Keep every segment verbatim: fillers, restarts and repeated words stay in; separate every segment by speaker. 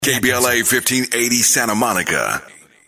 Speaker 1: K B L A fifteen eighty Santa Monica.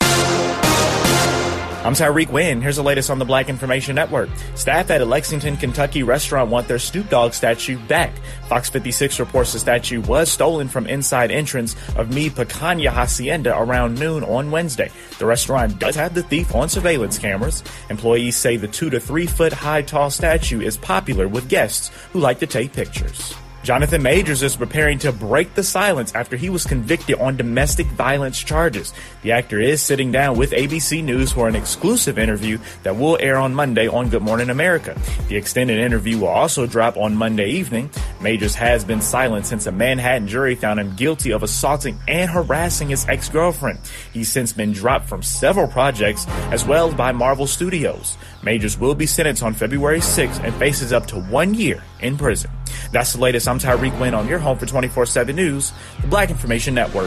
Speaker 2: I'm Tyreek Wynn. Here's the latest on the Black Information Network. Staff at a Lexington, Kentucky restaurant want their Snoop Dogg statue back. Fox fifty-six reports the statue was stolen from inside entrance of Mi Picanha Hacienda around noon on Wednesday. The restaurant does have the thief on surveillance cameras. Employees say the two to three foot high tall statue is popular with guests who like to take pictures. Jonathan Majors is preparing to break the silence after he was convicted on domestic violence charges. The actor is sitting down with A B C News for an exclusive interview that will air on Monday on Good Morning America. The extended interview will also drop on Monday evening. Majors has been silent since a Manhattan jury found him guilty of assaulting and harassing his ex-girlfriend. He's since been dropped from several projects as well as by Marvel Studios. Majors will be sentenced on February sixth and faces up to one year in prison. That's the latest. I'm Tyreek Wynn on your home for twenty-four seven News, the Black Information Network.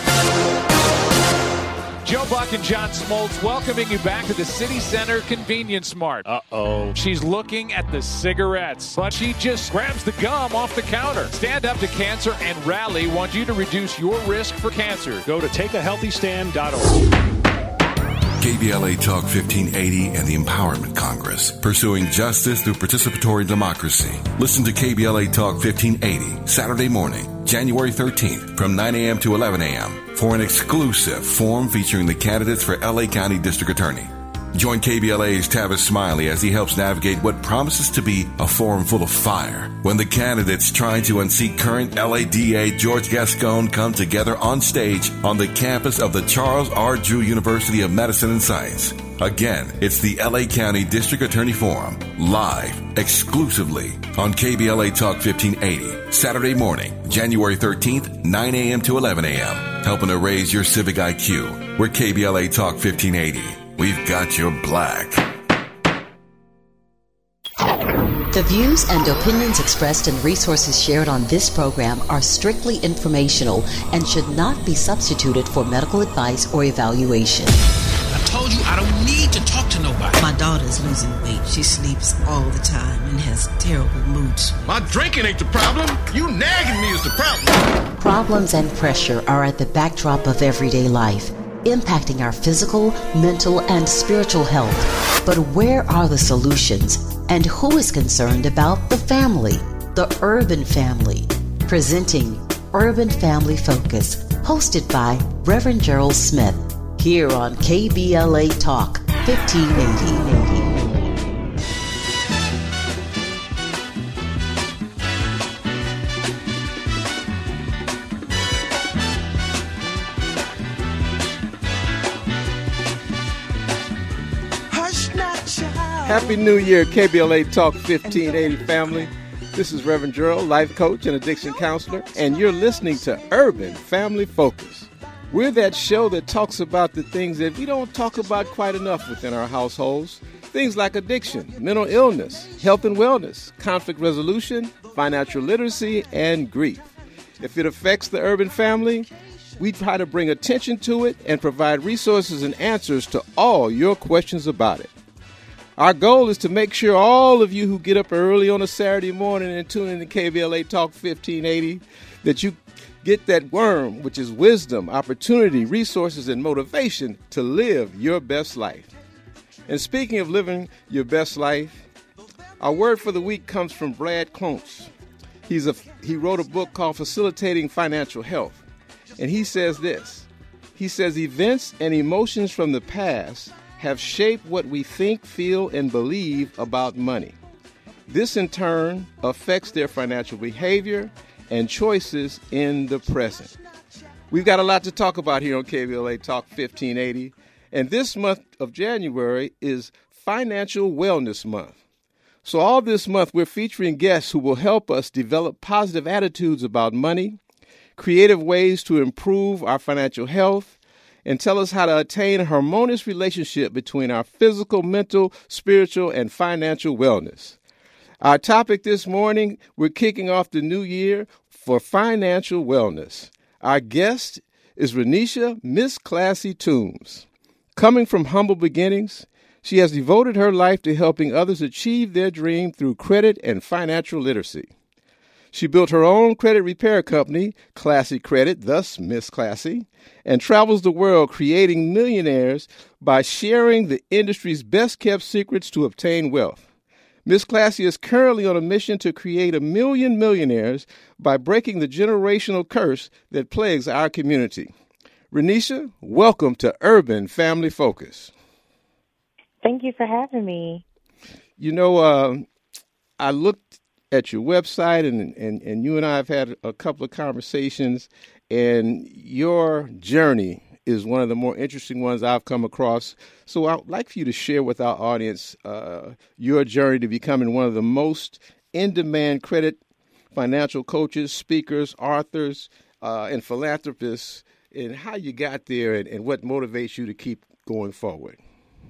Speaker 3: Joe Buck and John Smoltz welcoming you back to the City Center Convenience Mart. Uh-oh. She's looking at the cigarettes, but she just grabs the gum off the counter. Stand Up to Cancer and Rally want you to reduce your risk for cancer. Go to take a healthy stand dot org.
Speaker 1: K B L A Talk fifteen eighty and the Empowerment Congress, pursuing justice through participatory democracy. Listen to K B L A Talk fifteen eighty Saturday morning, January thirteenth from nine a.m. to eleven a.m. for an exclusive forum featuring the candidates for L A County District Attorney. Join K B L A's Tavis Smiley as he helps navigate what promises to be a forum full of fire when the candidates trying to unseat current L A D A George Gascon come together on stage on the campus of the Charles R. Drew University of Medicine and Science. Again, it's the L A County District Attorney Forum, live, exclusively on K B L A Talk fifteen eighty, Saturday morning, January thirteenth, nine a.m. to eleven a.m., helping to raise your civic I Q. We're K B L A Talk fifteen eighty. We've got your black.
Speaker 4: The views and opinions expressed and resources shared on this program are strictly informational and should not be substituted for medical advice or evaluation.
Speaker 5: I told you I don't need to talk to nobody.
Speaker 6: My daughter's losing weight. She sleeps all the time and has terrible mood swings.
Speaker 5: My drinking ain't the problem. You nagging me is the problem.
Speaker 4: Problems and pressure are at the backdrop of everyday life, impacting our physical, mental, and spiritual health. But where are the solutions? And who is concerned about the family? The Urban Family. Presenting Urban Family Focus, hosted by Reverend Gerald Smith, here on K B L A Talk fifteen eighty.
Speaker 7: Happy New Year, K B L A Talk fifteen eighty family. This is Reverend Gerald, life coach and addiction counselor, and you're listening to Urban Family Focus. We're that show that talks about the things that we don't talk about quite enough within our households. Things like addiction, mental illness, health and wellness, conflict resolution, financial literacy, and grief. If it affects the urban family, we try to bring attention to it and provide resources and answers to all your questions about it. Our goal is to make sure all of you who get up early on a Saturday morning and tune in to K B L A Talk fifteen eighty, that you get that worm, which is wisdom, opportunity, resources, and motivation to live your best life. And speaking of living your best life, our word for the week comes from Brad Klontz. He's a, he wrote a book called Facilitating Financial Health. And he says this. He says, events and emotions from the past have shaped what we think, feel, and believe about money. This, in turn, affects their financial behavior and choices in the present. We've got a lot to talk about here on K B L A Talk fifteen eighty, and this month of January is Financial Wellness Month. So all this month, we're featuring guests who will help us develop positive attitudes about money, creative ways to improve our financial health, and tell us how to attain a harmonious relationship between our physical, mental, spiritual, and financial wellness. Our topic this morning, we're kicking off the new year for financial wellness. Our guest is Renisha Miss Classy Toombs. Coming from humble beginnings, she has devoted her life to helping others achieve their dream through credit and financial literacy. She built her own credit repair company, Classy Credit, thus Miss Classy, and travels the world creating millionaires by sharing the industry's best-kept secrets to obtain wealth. Miss Classy is currently on a mission to create a million millionaires by breaking the generational curse that plagues our community. Renisha, welcome to Urban Family Focus.
Speaker 8: Thank you for having me.
Speaker 7: You know, uh, I looked at your website, and, and, and you and I have had a couple of conversations, and your journey is one of the more interesting ones I've come across. So I'd like for you to share with our audience uh, your journey to becoming one of the most in-demand credit financial coaches, speakers, authors, uh, and philanthropists, and how you got there and, and what motivates you to keep going forward.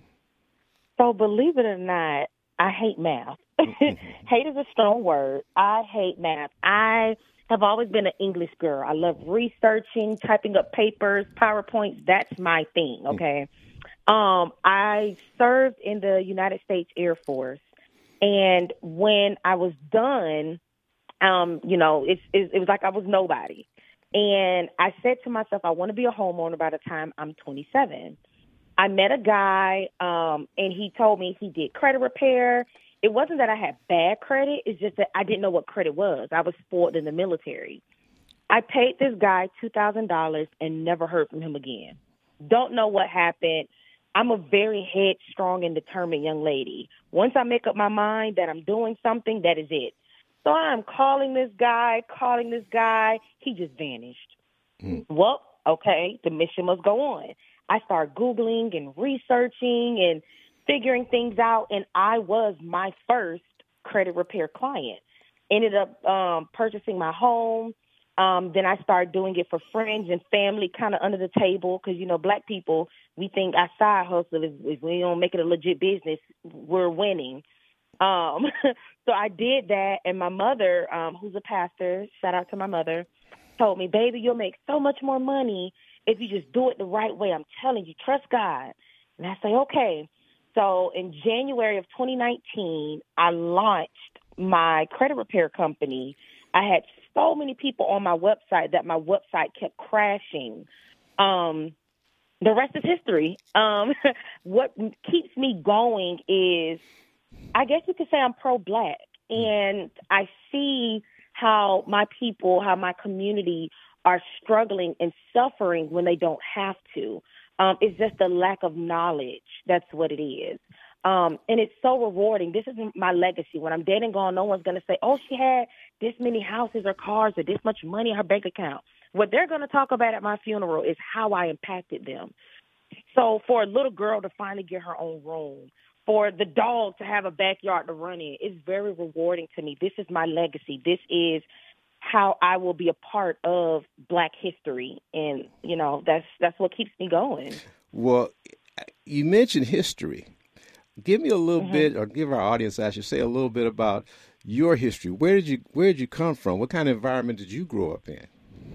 Speaker 8: So believe it or not, I hate math. Hate is a strong word. I hate math. I have always been an English girl. I love researching, typing up papers, PowerPoints. That's my thing, okay? Um, I served in the United States Air Force, and when I was done, um, you know, it's, it, it was like I was nobody. And I said to myself, I want to be a homeowner by the time I'm twenty-seven. I met a guy, um, and he told me he did credit repair. It wasn't that I had bad credit. It's just that I didn't know what credit was. I was spoiled in the military. I paid this guy two thousand dollars and never heard from him again. Don't know what happened. I'm a very headstrong and determined young lady. Once I make up my mind that I'm doing something, that is it. So I'm calling this guy, calling this guy. He just vanished. Mm. Well, okay, the mission must go on. I started Googling and researching and figuring things out, and I was my first credit repair client. Ended up um, purchasing my home. Um, then I started doing it for friends and family, kind of under the table, because, you know, Black people, we think our side hustle, if, if we don't make it a legit business, we're winning. Um, so I did that, and my mother, um, who's a pastor, shout out to my mother, told me, baby, you'll make so much more money if you just do it the right way. I'm telling you, trust God. And I say, okay. So in January of twenty nineteen, I launched my credit repair company. I had so many people on my website that my website kept crashing. Um, the rest is history. Um, what keeps me going is, I guess you could say I'm pro-Black, and I see how my people, how my community are struggling and suffering when they don't have to. Um, it's just the lack of knowledge. That's what it is. Um, and it's so rewarding. This is my legacy. When I'm dead and gone, no one's going to say, oh, she had this many houses or cars or this much money in her bank account. What they're going to talk about at my funeral is how I impacted them. So for a little girl to finally get her own room, for the dog to have a backyard to run in, it's very rewarding to me. This is my legacy. This is how I will be a part of Black history. And, you know, that's that's what keeps me going. Well,
Speaker 7: you mentioned history. Give me a little
Speaker 8: Mm-hmm.
Speaker 7: bit, or give our audience, I should say, a little bit about your history. Where did you where did you come from? What kind of environment did you grow up in?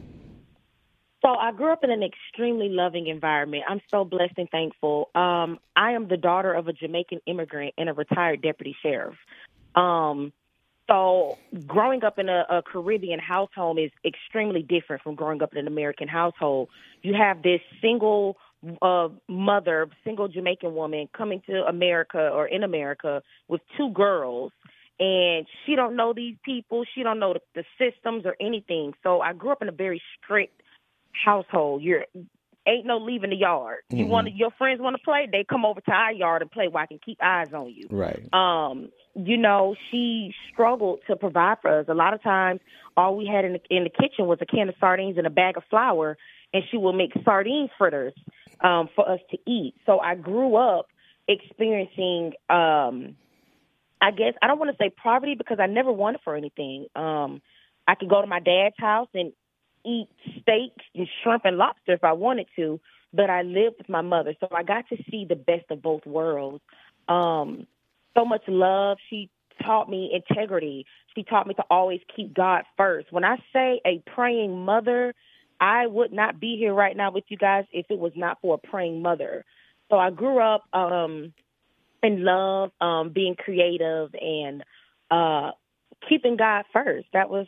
Speaker 8: So I grew up in an extremely loving environment. I'm so blessed and thankful. Um, I am the daughter of a Jamaican immigrant and a retired deputy sheriff. Um, so growing up in a, a Caribbean household is extremely different from growing up in an American household. You have this single uh, mother, single Jamaican woman coming to America or in America with two girls, and she don't know these people. She don't know the, the systems or anything. So I grew up in a very strict household. You're ain't no leaving the yard. Mm-hmm. You want your friends want to play, they come over to our yard and play where I can keep eyes on you.
Speaker 7: Right.
Speaker 8: Um, you know, she struggled to provide for us. A lot of times, all we had in the, in the kitchen was a can of sardines and a bag of flour, and she would make sardine fritters um, for us to eat. So I grew up experiencing, um, I guess, I don't want to say poverty because I never wanted for anything. Um, I could go to my dad's house and eat steak and shrimp and lobster if I wanted to, but I lived with my mother. So I got to see the best of both worlds. Um, so much love. She taught me integrity. She taught me to always keep God first. When I say a praying mother, I would not be here right now with you guys if it was not for a praying mother. So I grew up um, in love, um, being creative and uh, keeping God first. That was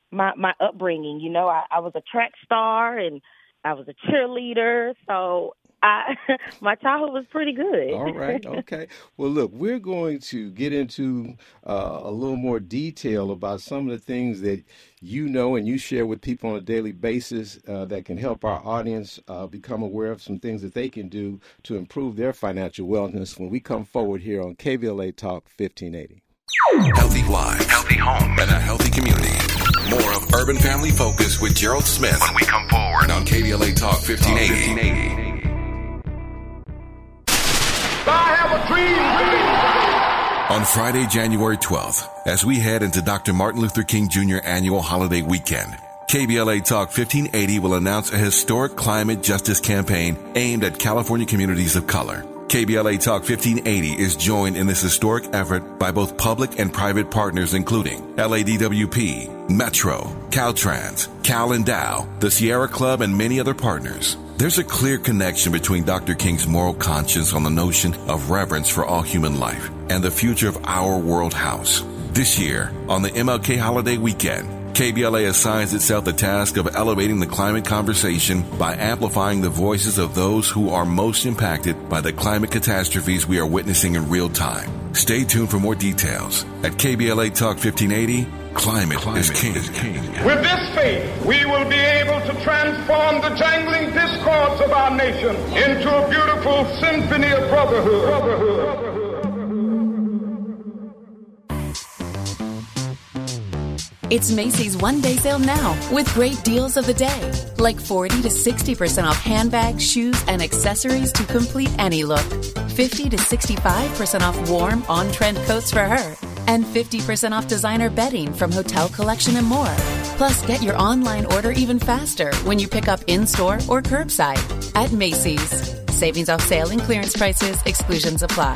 Speaker 8: my, my upbringing. You know, I, I was a track star and I was a cheerleader, so I, my childhood was pretty good.
Speaker 7: All right, okay. Well, look, we're going to get into uh, a little more detail about some of the things that you know and you share with people on a daily basis uh, that can help our audience uh, become aware of some things that they can do to improve their financial wellness when we come forward here on K B L A Talk fifteen eighty.
Speaker 1: Healthy lives, healthy home, and a healthy community. More of Urban Family Focus with Gerald Smith when we come forward on K B L A Talk fifteen eighty.
Speaker 5: I have a dream.
Speaker 1: On Friday, January twelfth, as we head into Doctor Martin Luther King Junior annual holiday weekend, K B L A Talk fifteen eighty will announce a historic climate justice campaign aimed at California communities of color. K B L A Talk fifteen eighty is joined in this historic effort by both public and private partners including L A D W P, Metro, Caltrans, Cal Endow, the Sierra Club, and many other partners. There's a clear connection between Doctor King's moral conscience on the notion of reverence for all human life and the future of our world house. This year, on the M L K holiday weekend, K B L A assigns itself the task of elevating the climate conversation by amplifying the voices of those who are most impacted by the climate catastrophes we are witnessing in real time. Stay tuned for more details. At K B L A Talk fifteen eighty, Climate, Climate is, king. is king.
Speaker 5: With this faith, we will be able to transform the jangling discords of our nation into a beautiful symphony of brotherhood. brotherhood.
Speaker 9: It's Macy's one-day sale now with great deals of the day, like forty to sixty percent off handbags, shoes, and accessories to complete any look. fifty to sixty-five percent off warm, on-trend coats for her. And fifty percent off designer bedding from Hotel Collection and more. Plus, get your online order even faster when you pick up in-store or curbside at Macy's. Savings off sale and clearance prices. Exclusions apply.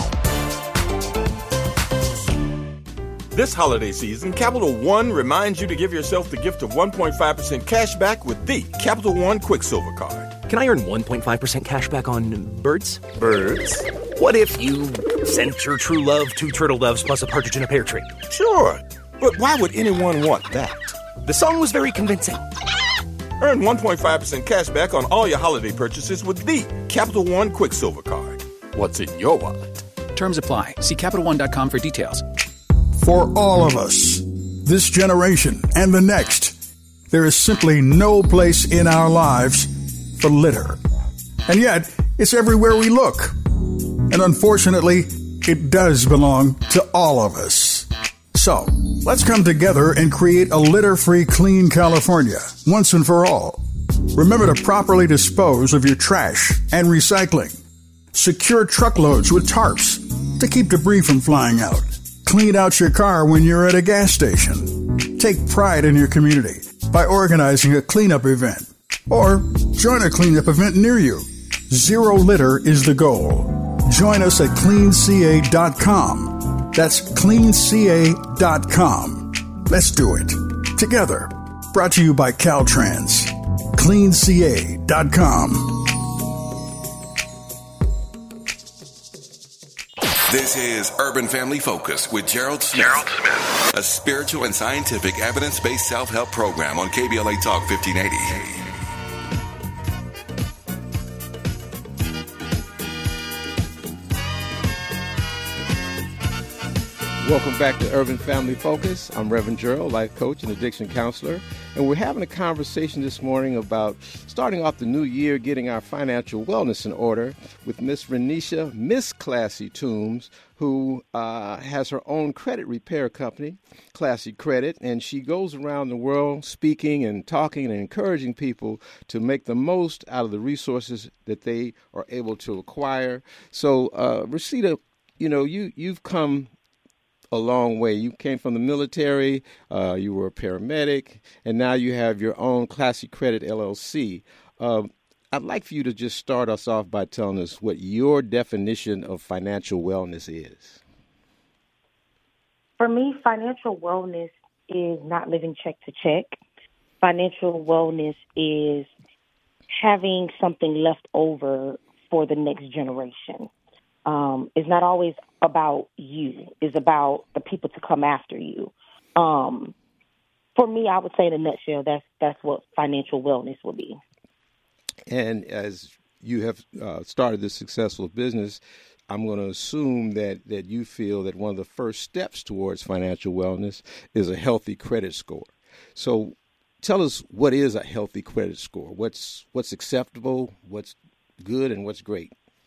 Speaker 10: This holiday season, Capital One reminds you to give yourself the gift of one point five percent cash back with the Capital One Quicksilver Card.
Speaker 11: Can I earn one point five percent cash back on birds?
Speaker 10: Birds?
Speaker 11: What if you sent your true love two turtle doves plus a partridge in a pear tree?
Speaker 10: Sure, but why would anyone want that?
Speaker 11: The song was very convincing.
Speaker 10: Earn one point five percent cash back on all your holiday purchases with the Capital One Quicksilver Card. What's in your wallet?
Speaker 12: Terms apply. See Capital One dot com for details.
Speaker 13: For all of us, this generation and the next, there is simply no place in our lives for litter. And yet, it's everywhere we look. And unfortunately, it does belong to all of us. So, let's come together and create a litter-free, clean California, once and for all. Remember to properly dispose of your trash and recycling. Secure truckloads with tarps to keep debris from flying out. Clean out your car when you're at a gas station. Take pride in your community by organizing a cleanup event. Or join a cleanup event near you. Zero litter is the goal. Join us at clean c a dot com. That's clean c a dot com. Let's do it. Together. Brought to you by Caltrans. clean c a dot com.
Speaker 1: This is Urban Family Focus with Gerald Smith. Gerald Smith. A spiritual and scientific evidence-based self-help program on K B L A Talk fifteen eighty.
Speaker 7: Welcome back to Urban Family Focus. I'm Reverend Gerald, life coach and addiction counselor, and we're having a conversation this morning about starting off the new year, getting our financial wellness in order with Miss Renisha, Miss Classy Toombs, who uh, has her own credit repair company, Classy Credit, and she goes around the world speaking and talking and encouraging people to make the most out of the resources that they are able to acquire. So, uh, Rashida, you know, you, you've come a long way. You came from the military, uh, you were a paramedic, and now you have your own Classy Credit L L C. Uh, I'd like for you to just start us off by telling us what your definition of financial wellness is.
Speaker 8: For me, financial wellness is not living check to check. Financial wellness is having something left over for the next generation. Um, it's not always about you. It's about the people to come after you. Um, For me, I would say in a nutshell, that's that's what financial wellness would be.
Speaker 7: And as you have uh, started this successful business, I'm going to assume that, that you feel that one of the first steps towards financial wellness is a healthy credit score. So tell us, what is a healthy credit score? What's what's acceptable, what's good, and what's great?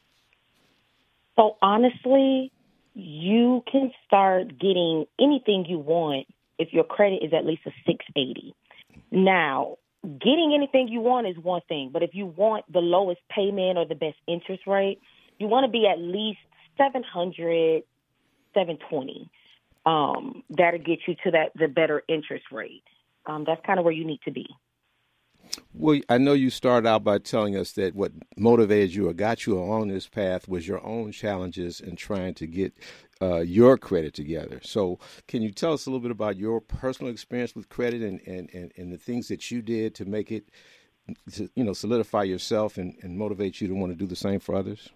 Speaker 8: So honestly, you can start getting anything you want if your credit is at least a six eighty. Now, getting anything you want is one thing, but if you want the lowest payment or the best interest rate, you want to be at least seven hundred, seven twenty. Um, that'll get you to that the better interest rate. Um, that's kind of where you need to be.
Speaker 7: Well, I know you started out by telling us that what motivated you or got you along this path was your own challenges in trying to get uh, your credit together. So can you tell us a little bit about your personal experience with credit and, and, and, and the things that you did to make it, to, you know, solidify yourself and, and motivate you to want to do the same for others?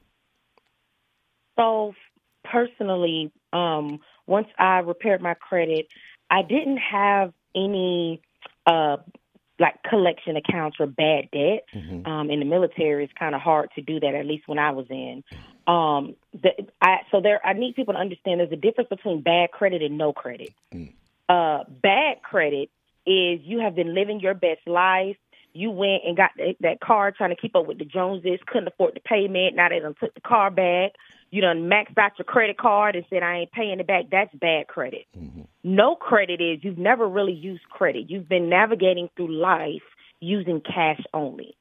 Speaker 8: So personally, um, once I repaired my credit, I didn't have any uh, like collection accounts or bad debt. Mm-hmm. Um, in the military, it's kind of hard to do that, at least when I was in. Um, the, I, so there, I need people to understand there's a difference between bad credit and no credit. Mm. Uh, bad credit is you have been living your best life. You went and got that, that car trying to keep up with the Joneses, couldn't afford the payment. Now they done took the car back. You done maxed out your credit card and said, I ain't paying it back. That's bad credit. Mm-hmm. No credit is you've never really used credit. You've been navigating through life using cash only.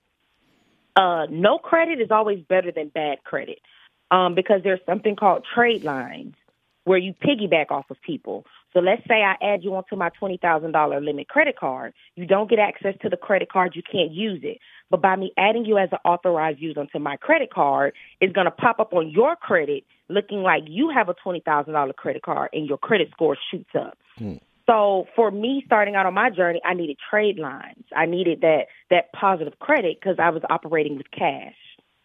Speaker 8: Uh, no credit is always better than bad credit um, because there's something called trade lines where you piggyback off of people. So let's say I add you onto my twenty thousand dollars limit credit card. You don't get access to the credit card. You can't use it. But by me adding you as an authorized user onto my credit card, it's going to pop up on your credit looking like you have a twenty thousand dollars credit card and your credit score shoots up. Hmm. So for me starting out on my journey, I needed trade lines. I needed that that positive credit because I was operating with cash.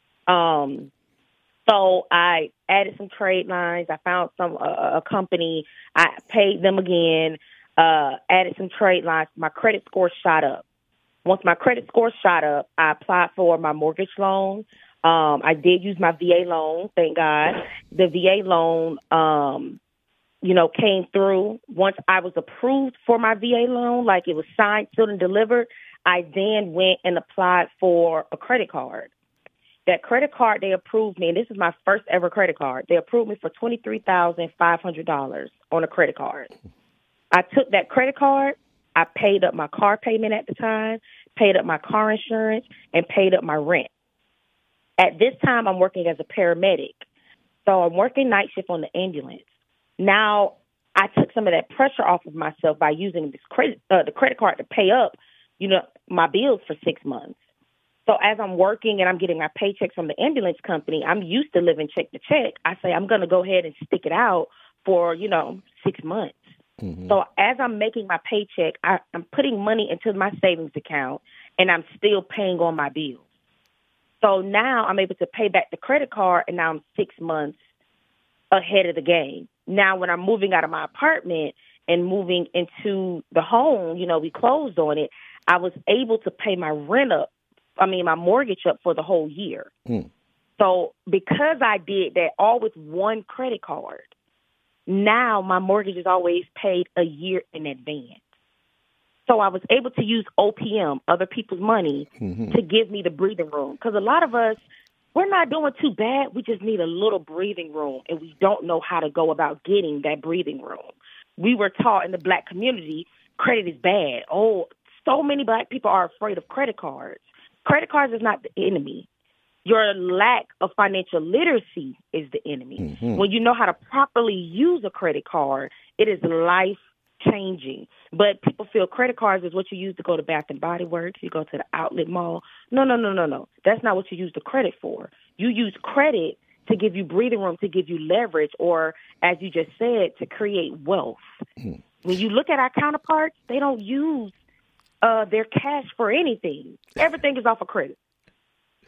Speaker 8: Um, so I added some trade lines. I found some uh, a company. I paid them again, uh, added some trade lines. My credit score shot up. Once my credit score shot up, I applied for my mortgage loan. Um, I did use my V A loan, thank God. The V A loan, um, you know, came through. Once I was approved for my V A loan, like it was signed, sealed, and delivered, I then went and applied for a credit card. That credit card, they approved me, and this is my first ever credit card. They approved me for twenty-three thousand five hundred dollars on a credit card. I took that credit card. I paid up my car payment at the time, paid up my car insurance, and paid up my rent. At this time, I'm working as a paramedic. So I'm working night shift on the ambulance. Now, I took some of that pressure off of myself by using this credit, uh, the credit card to pay up, you know, my bills for six months. So as I'm working and I'm getting my paychecks from the ambulance company, I'm used to living check to check. I say I'm going to go ahead and stick it out for, you know, six months. Mm-hmm. So as I'm making my paycheck, I, I'm putting money into my savings account, and I'm still paying on my bills. So now I'm able to pay back the credit card, and now I'm six months ahead of the game. Now when I'm moving out of my apartment and moving into the home, you know, we closed on it, I was able to pay my rent up, I mean, my mortgage up for the whole year. Mm. So because I did that all with one credit card, now my mortgage is always paid a year in advance. So I was able to use O P M, other people's money, mm-hmm. to give me the breathing room. Because a lot of us, we're not doing too bad. We just need a little breathing room, and we don't know how to go about getting that breathing room. We were taught in the black community, credit is bad. Oh, so many black people are afraid of credit cards. Credit cards is not the enemy. Your lack of financial literacy is the enemy. Mm-hmm. When you know how to properly use a credit card, it is life-changing. But people feel credit cards is what you use to go to Bath and Body Works, you go to the outlet mall. No, no, no, no, no. That's not what you use the credit for. You use credit to give you breathing room, to give you leverage, or, as you just said, to create wealth. Mm-hmm. When you look at our counterparts, they don't use uh, their cash for anything. Everything is off of credit.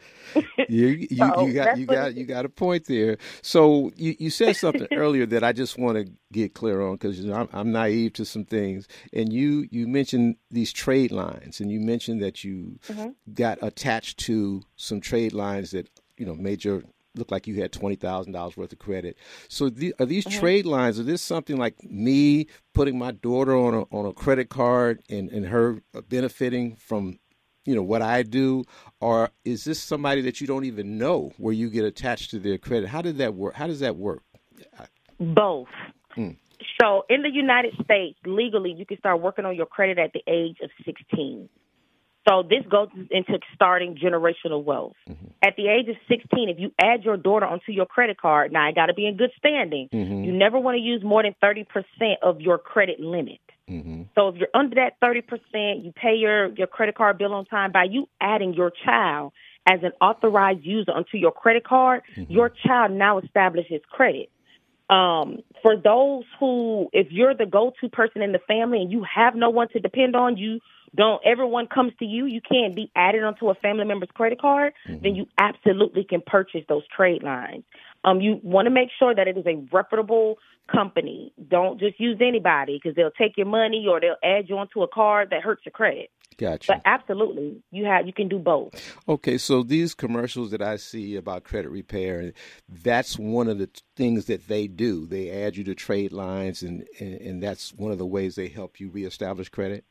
Speaker 7: you you,
Speaker 8: So
Speaker 7: you got
Speaker 8: that's
Speaker 7: you
Speaker 8: what
Speaker 7: got
Speaker 8: it
Speaker 7: you
Speaker 8: is.
Speaker 7: got a point there. So you, you said something earlier that I just want to get clear on because you know, I'm, I'm naive to some things. And you you mentioned these trade lines, and you mentioned that you
Speaker 8: Mhm.
Speaker 7: got attached to some trade lines that you know made your look like you had twenty thousand dollars worth of credit. So the, are these
Speaker 8: Mhm.
Speaker 7: trade lines? Is this something like me putting my daughter on a on a credit card and and her benefiting from you know, what I do, or is this somebody that you don't even know where you get attached to their credit? How did that work? How does that work?
Speaker 8: Both.
Speaker 7: Mm.
Speaker 8: So in the United States, legally, you can start working on your credit at the age of sixteen. So this goes into starting generational wealth. Mm-hmm. At the age of sixteen, if you add your daughter onto your credit card, now it got to be in good standing. Mm-hmm. You never want to use more than thirty percent of your credit limit. Mm-hmm. So if you're under that thirty percent, you pay your, your credit card bill on time. By you adding your child as an authorized user onto your credit card, mm-hmm. your child now establishes credit. Um, for those who, if you're the go-to person in the family and you have no one to depend on, you don't, everyone comes to you, you can't be added onto a family member's credit card, mm-hmm. then you absolutely can purchase those trade lines. Um, you want to make sure that it is a reputable company. Don't just use anybody because they'll take your money or they'll add you onto a card that hurts your credit.
Speaker 7: Gotcha.
Speaker 8: But absolutely, you have you can do both.
Speaker 7: Okay, so these commercials that I see about credit repair, that's one of the things that they do. They add you to trade lines, and, and, and that's one of the ways they help you reestablish credit?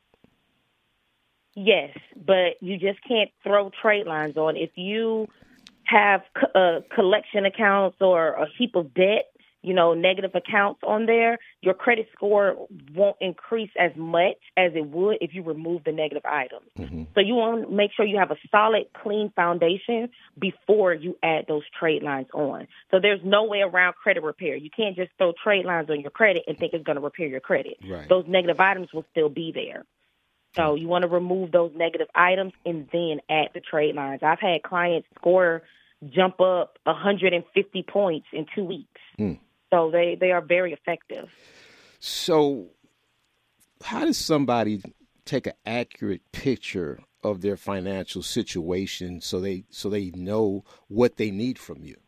Speaker 8: Yes, but you just can't throw trade lines on. If you have uh, collection accounts or a heap of debt, you know, negative accounts on there, your credit score won't increase as much as it would if you remove the negative items. Mm-hmm. So you want to make sure you have a solid, clean foundation before you add those trade lines on. So there's no way around credit repair. You can't just throw trade lines on your credit and think it's going to repair your credit. Right. Those negative items will still be there. So you want to remove those negative items and then add the trade lines. I've had clients score jump up one hundred fifty points in two weeks. Mm. So they, they are very effective.
Speaker 7: So how does somebody take an accurate picture of their financial situation so they so they know what they need from you?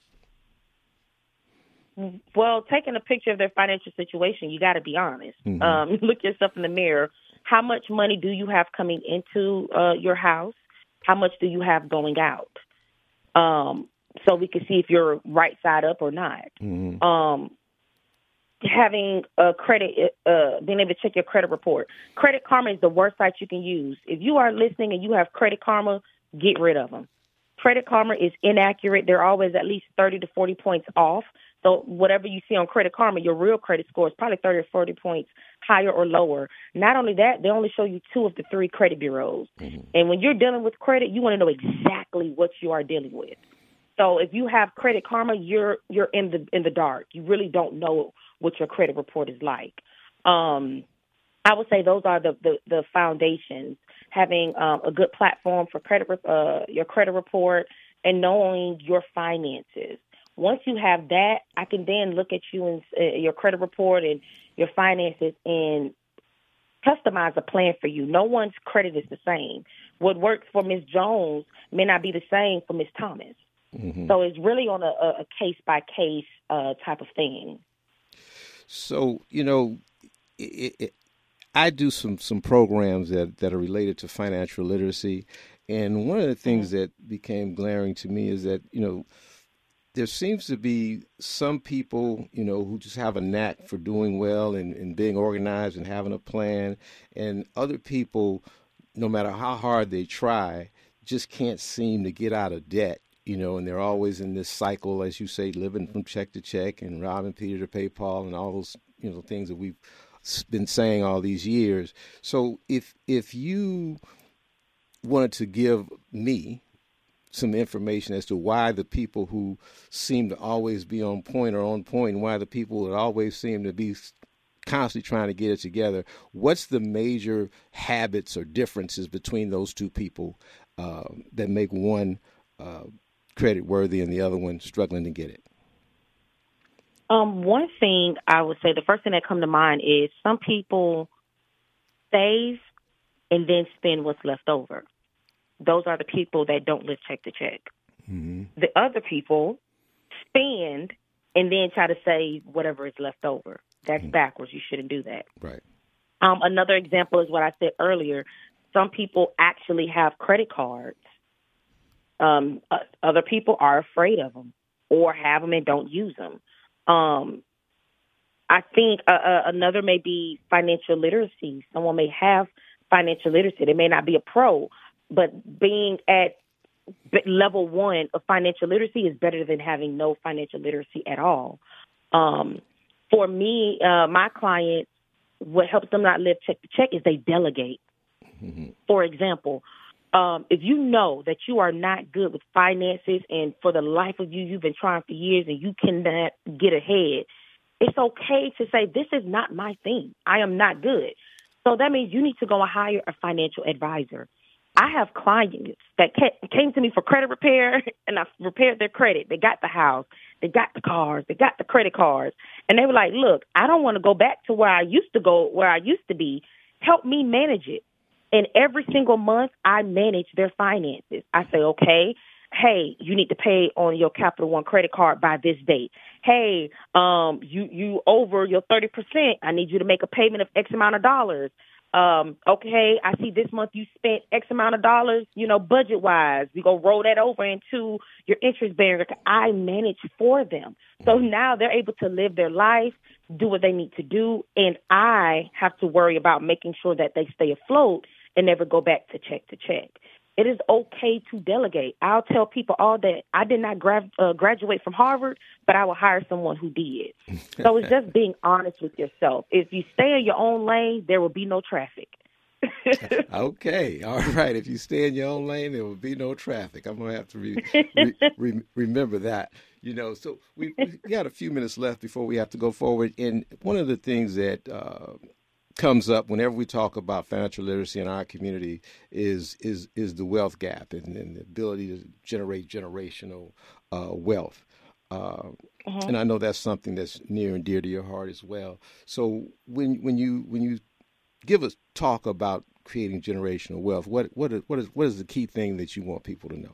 Speaker 8: Well, taking a picture of their financial situation, you got to be honest. Mm-hmm. Um, look yourself in the mirror. How much money do you have coming into uh, your house? How much do you have going out? Um, so we can see if you're right side up or not. Mm-hmm. Um, having a credit, uh, being able to check your credit report. Credit Karma is the worst site you can use. If you are listening and you have Credit Karma, get rid of them. Credit Karma is inaccurate. They're always at least thirty to forty points off. So whatever you see on Credit Karma, your real credit score is probably thirty or forty points higher or lower. Not only that, they only show you two of the three credit bureaus. Mm-hmm. And when you're dealing with credit, you want to know exactly what you are dealing with. So if you have Credit Karma, you're you're in the in the dark. You really don't know what your credit report is like. Um, I would say those are the, the, the foundations. Having um, a good platform for credit, uh, your credit report, and knowing your finances. Once you have that, I can then look at you and uh, your credit report and your finances and customize a plan for you. No one's credit is the same. What works for Miz Jones may not be the same for Miz Thomas. Mm-hmm. So it's really on a, a case-by-case uh, type of thing.
Speaker 7: So, you know, it, it, I do some, some programs that, that are related to financial literacy. And one of the things mm-hmm. that became glaring to me is that, you know, there seems to be some people, you know, who just have a knack for doing well and, and being organized and having a plan. And other people, no matter how hard they try, just can't seem to get out of debt, you know, and they're always in this cycle, as you say, living from check to check and robbing Peter to pay Paul and all those, you know, things that we've been saying all these years. So if if you wanted to give me some information as to why the people who seem to always be on point are on point and why the people that always seem to be constantly trying to get it together, what's the major habits or differences between those two people uh, that make one uh, credit worthy and the other one struggling to get it?
Speaker 8: Um, one thing I would say, the first thing that comes to mind is some people save and then spend what's left over. those are the people that don't live check to check.
Speaker 7: Mm-hmm.
Speaker 8: The other people spend and then try to save whatever is left over. That's mm-hmm. backwards. You shouldn't do that.
Speaker 7: Right.
Speaker 8: Um, another example is what I said earlier. Some people actually have credit cards. Um, uh, other people are afraid of them or have them and don't use them. Um, I think uh, uh, another may be financial literacy. Someone may have financial literacy. They may not be a pro, but being at level one of financial literacy is better than having no financial literacy at all. Um, for me, uh, my clients, what helps them not live check to check is they delegate. Mm-hmm. For example, um, if you know that you are not good with finances and for the life of you, you've been trying for years and you cannot get ahead, it's okay to say, this is not my thing. I am not good. So that means you need to go and hire a financial advisor. I have clients that came to me for credit repair, and I repaired their credit. They got the house, they got the cars, they got the credit cards, and they were like, look, I don't want to go back to where I used to go, where I used to be. Help me manage it. And every single month, I manage their finances. I say, okay, hey, you need to pay on your Capital One credit card by this date. Hey, um, you, you over your thirty percent. I need you to make a payment of X amount of dollars. Um, okay, I see this month you spent X amount of dollars, you know, budget-wise. We go roll that over into your interest-bearing. I manage for them. So now they're able to live their life, do what they need to do, and I have to worry about making sure that they stay afloat and never go back to check to check. It is okay to delegate. I'll tell people all that I did not gra- uh, graduate from Harvard, but I will hire someone who did. So it's just being honest with yourself. If you stay in your own lane, there will be no traffic.
Speaker 7: Okay. All right. If you stay in your own lane, there will be no traffic. I'm going to have to re- re- re- remember that. You know, so we, we got a few minutes left before we have to go forward. And one of the things that uh, comes up whenever we talk about financial literacy in our community is is is the wealth gap and, and the ability to generate generational uh, wealth. Uh, mm-hmm. And I know that's something that's near and dear to your heart as well. So when when you when you give us talk about creating generational wealth, what what is, what is what is the key thing that you want people to know?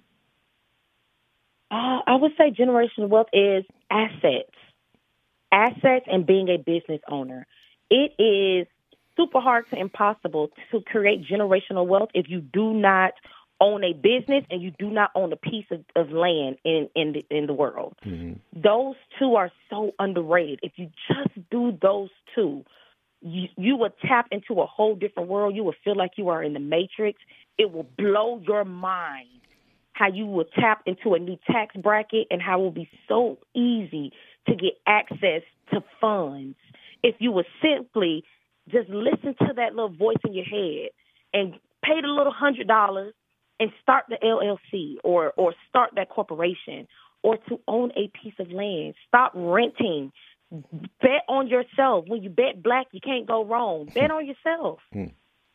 Speaker 8: Uh, I would say generational wealth is assets, assets, and being a business owner. It is super hard to impossible to create generational wealth if you do not own a business and you do not own a piece of, of land in in the, in the world. Mm-hmm. Those two are so underrated. If you just do those two, you, you will tap into a whole different world. You will feel like you are in the Matrix. It will blow your mind how you will tap into a new tax bracket and how it will be so easy to get access to funds if you would simply just listen to that little voice in your head and pay the little hundred dollars and start the L L C or, or start that corporation or to own a piece of land. Stop renting. Bet on yourself. When you bet black, you can't go wrong. Bet on yourself. Mm.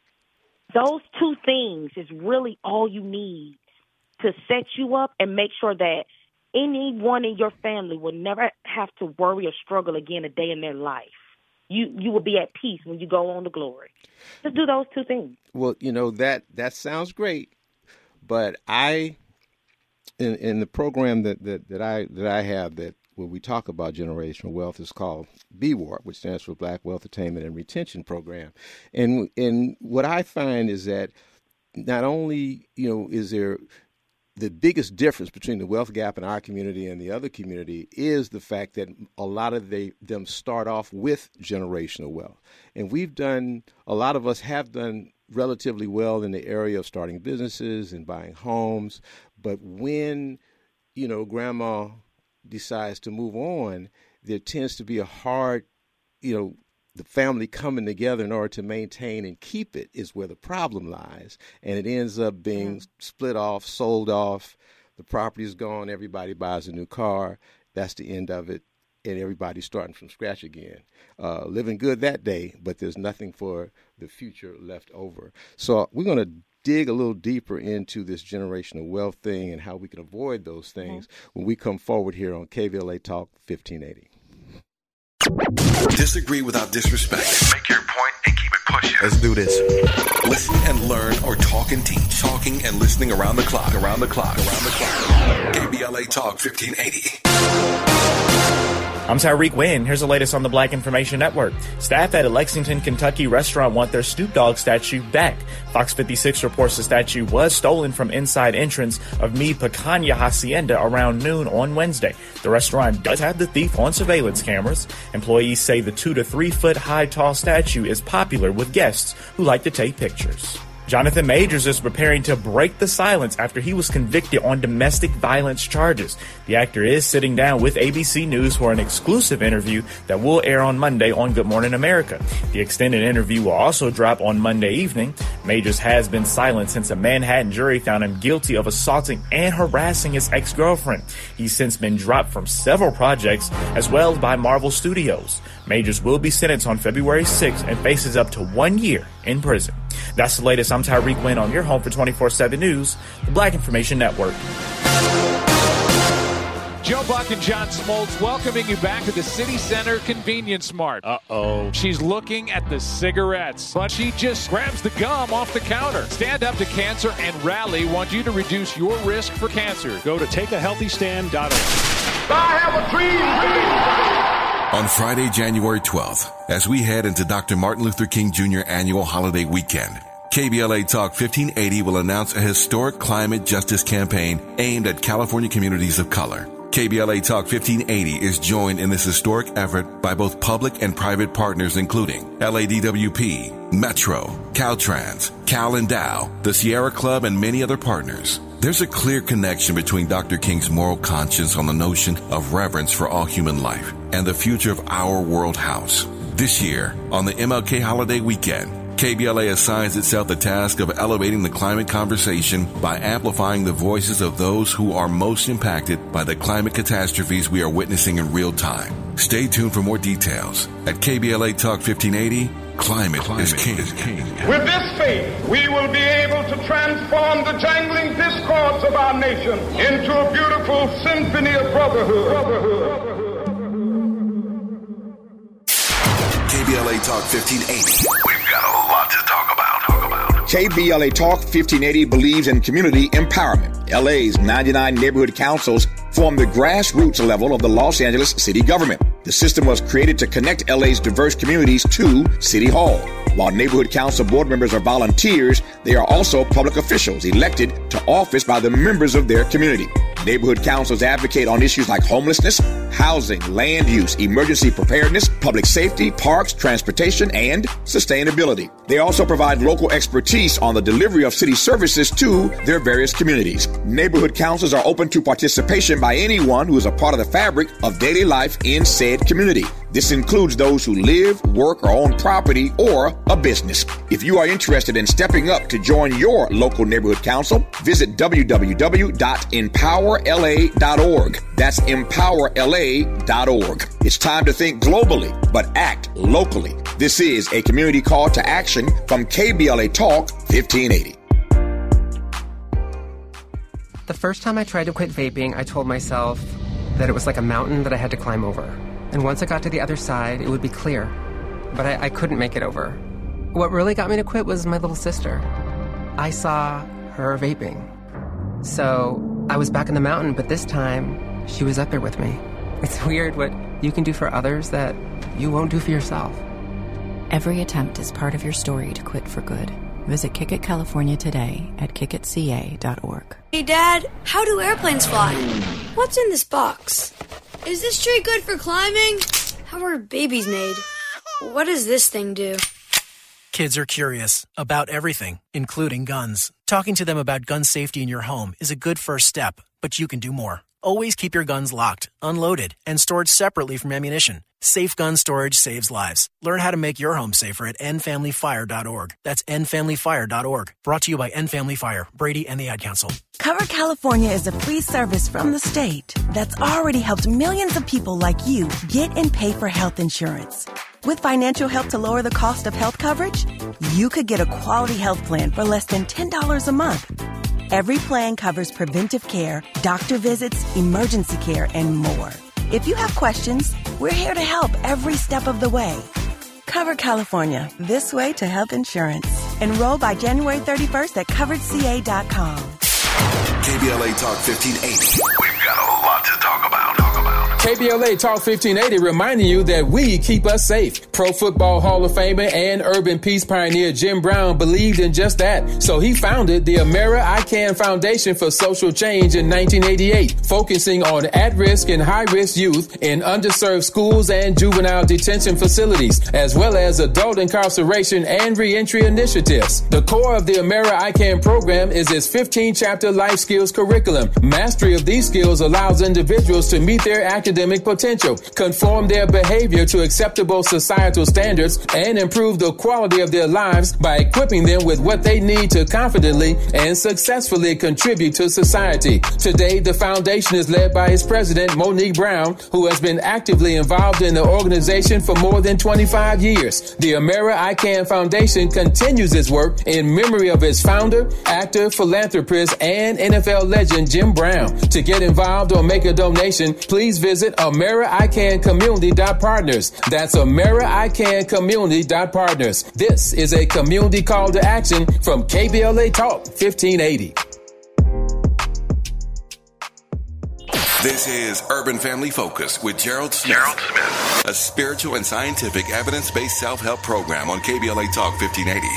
Speaker 8: Those two things is really all you need to set you up and make sure that anyone in your family will never have to worry or struggle again a day in their life. You you will be at peace when you go on to glory. Just do those two things.
Speaker 7: Well, you know, that that sounds great, but I in in the program that, that, that I that I have that when we talk about generational wealth is called B W A R P, which stands for Black Wealth Attainment and Retention Program. And and what I find is that not only, you know, is there the biggest difference between the wealth gap in our community and the other community is the fact that a lot of they, them start off with generational wealth. And we've done, a lot of us have done relatively well in the area of starting businesses and buying homes. But when, you know, grandma decides to move on, there tends to be a hard, you know, the family coming together in order to maintain and keep it is where the problem lies. And it ends up being mm-hmm. split off, sold off, the property's gone, everybody buys a new car. That's the end of it. And everybody's starting from scratch again. Uh, living good that day, but there's nothing for the future left over. So we're going to dig a little deeper into this generational wealth thing and how we can avoid those things mm-hmm. when we come forward here on K V L A Talk fifteen eighty.
Speaker 1: Disagree without disrespect. Make your point and keep it pushing.
Speaker 14: Let's do this.
Speaker 1: Listen and learn or talk and teach. Talking and listening around the clock. Around the clock. Around the clock. K B L A Talk fifteen eighty.
Speaker 2: I'm Tyreek Wynn. Here's the latest on the Black Information Network. Staff at a Lexington, Kentucky restaurant want their Snoop Dogg statue back. Fox fifty-six reports the statue was stolen from inside entrance of Mi Picanha Hacienda around noon on Wednesday. The restaurant does have the thief on surveillance cameras. Employees say the two to three foot high tall statue is popular with guests who like to take pictures. Jonathan Majors is preparing to break the silence after he was convicted on domestic violence charges. The actor is sitting down with A B C News for an exclusive interview that will air on Monday on Good Morning America. The extended interview will also drop on Monday evening. Majors has been silent since a Manhattan jury found him guilty of assaulting and harassing his ex-girlfriend. He's since been dropped from several projects as well as by Marvel Studios. Majors will be sentenced on February sixth and faces up to one year in prison. That's the latest. I'm Tyreek Wynn on your home for twenty-four seven News, the Black Information Network.
Speaker 3: Joe Buck and John Smoltz welcoming you back to the City Center Convenience Mart. Uh-oh. She's looking at the cigarettes, but she just grabs the gum off the counter. Stand Up to Cancer and Rally want you to reduce your risk for cancer. Go to take a healthy stand dot org.
Speaker 5: I have a dream.
Speaker 1: On Friday, January twelfth, as we head into Doctor Martin Luther King Junior annual holiday weekend, K B L A Talk fifteen eighty will announce a historic climate justice campaign aimed at California communities of color. K B L A Talk fifteen eighty is joined in this historic effort by both public and private partners including L A D W P, Metro, Caltrans, Cal and Dow, the Sierra Club, and many other partners. There's a clear connection between Doctor King's moral conscience on the notion of reverence for all human life and the future of our world house. This year, on the M L K holiday weekend, K B L A assigns itself the task of elevating the climate conversation by amplifying the voices of those who are most impacted by the climate catastrophes we are witnessing in real time. Stay tuned for more details. At K B L A Talk fifteen eighty, Climate, climate is, king. is king.
Speaker 5: With this faith, we will be able to transform the jangling discords of our nation into a beautiful symphony of brotherhood. brotherhood.
Speaker 1: K B L A Talk fifteen eighty. We've got a lot to talk about. Talk about.
Speaker 15: K B L A Talk fifteen eighty believes in community empowerment. L A's ninety-nine neighborhood councils form the grassroots level of the Los Angeles city government. The system was created to connect L A's diverse communities to City Hall. While neighborhood council board members are volunteers, they are also public officials elected to office by the members of their community. Neighborhood councils advocate on issues like homelessness, housing, land use, emergency preparedness, public safety, parks, transportation, and sustainability. They also provide local expertise on the delivery of city services to their various communities. Neighborhood councils are open to participation by anyone who is a part of the fabric of daily life in said community. This includes those who live, work, or own property or a business. If you are interested in stepping up to join your local neighborhood council, visit w w w dot empower l a dot org. That's empower l a dot org. It's time to think globally, but act locally. This is a community call to action from K B L A Talk fifteen eighty.
Speaker 16: The first time I tried to quit vaping, I told myself that it was like a mountain that I had to climb over. And once I got to the other side, it would be clear. But I, I couldn't make it over. What really got me to quit was my little sister. I saw her vaping. So I was back in the mountain, but this time, she was up there with me. It's weird what you can do for others that you won't do for yourself.
Speaker 17: Every attempt is part of your story to quit for good. Visit Kick It California today at kick it c a dot org.
Speaker 18: Hey, Dad, how do airplanes fly? What's in this box? Is this tree good for climbing? How are babies made? What does this thing do?
Speaker 11: Kids are curious about everything, including guns. Talking to them about gun safety in your home is a good first step, but you can do more. Always keep your guns locked, unloaded, and stored separately from ammunition. Safe gun storage saves lives. Learn how to make your home safer at end family fire dot org. That's end family fire dot org. Brought to you by End Family Fire, Brady, and the Ad Council.
Speaker 19: Cover California is a free service from the state that's already helped millions of people like you get and pay for health insurance. With financial help to lower the cost of health coverage, you could get a quality health plan for less than ten dollars a month. Every plan covers preventive care, doctor visits, emergency care, and more. If you have questions, we're here to help every step of the way. Cover California, this way to health insurance. Enroll by January thirty-first at covered c a dot com.
Speaker 1: K B L A Talk fifteen eighty. We've got a lot to talk about. Talk about.
Speaker 14: K B L A Talk fifteen eighty reminding you that we keep us safe. Pro Football Hall of Famer and urban peace pioneer Jim Brown believed in just that. So he founded the Amera I CAN Foundation for Social Change in nineteen eighty-eight, focusing on at-risk and high-risk youth in underserved schools and juvenile detention facilities, as well as adult incarceration and reentry initiatives. The core of the Amera I CAN program is its fifteen-chapter life skills curriculum. Mastery of these skills allows individuals to meet their academic potential, conform their behavior to acceptable societal standards, and improve the quality of their lives by equipping them with what they need to confidently and successfully contribute to society. Today, the foundation is led by its president, Monique Brown, who has been actively involved in the organization for more than twenty-five years. The Amera I CAN Foundation continues its work in memory of its founder, actor, philanthropist, and N F L legend Jim Brown. To get involved or make a donation, please visit Amera I CAN Community dot partners. That's Amera I CAN Community dot partners. This is a community call to action from K B L A Talk fifteen eighty.
Speaker 1: This is Urban Family Focus with Gerald Smith. Gerald Smith. A spiritual and scientific evidence-based self-help program on K B L A Talk fifteen eighty.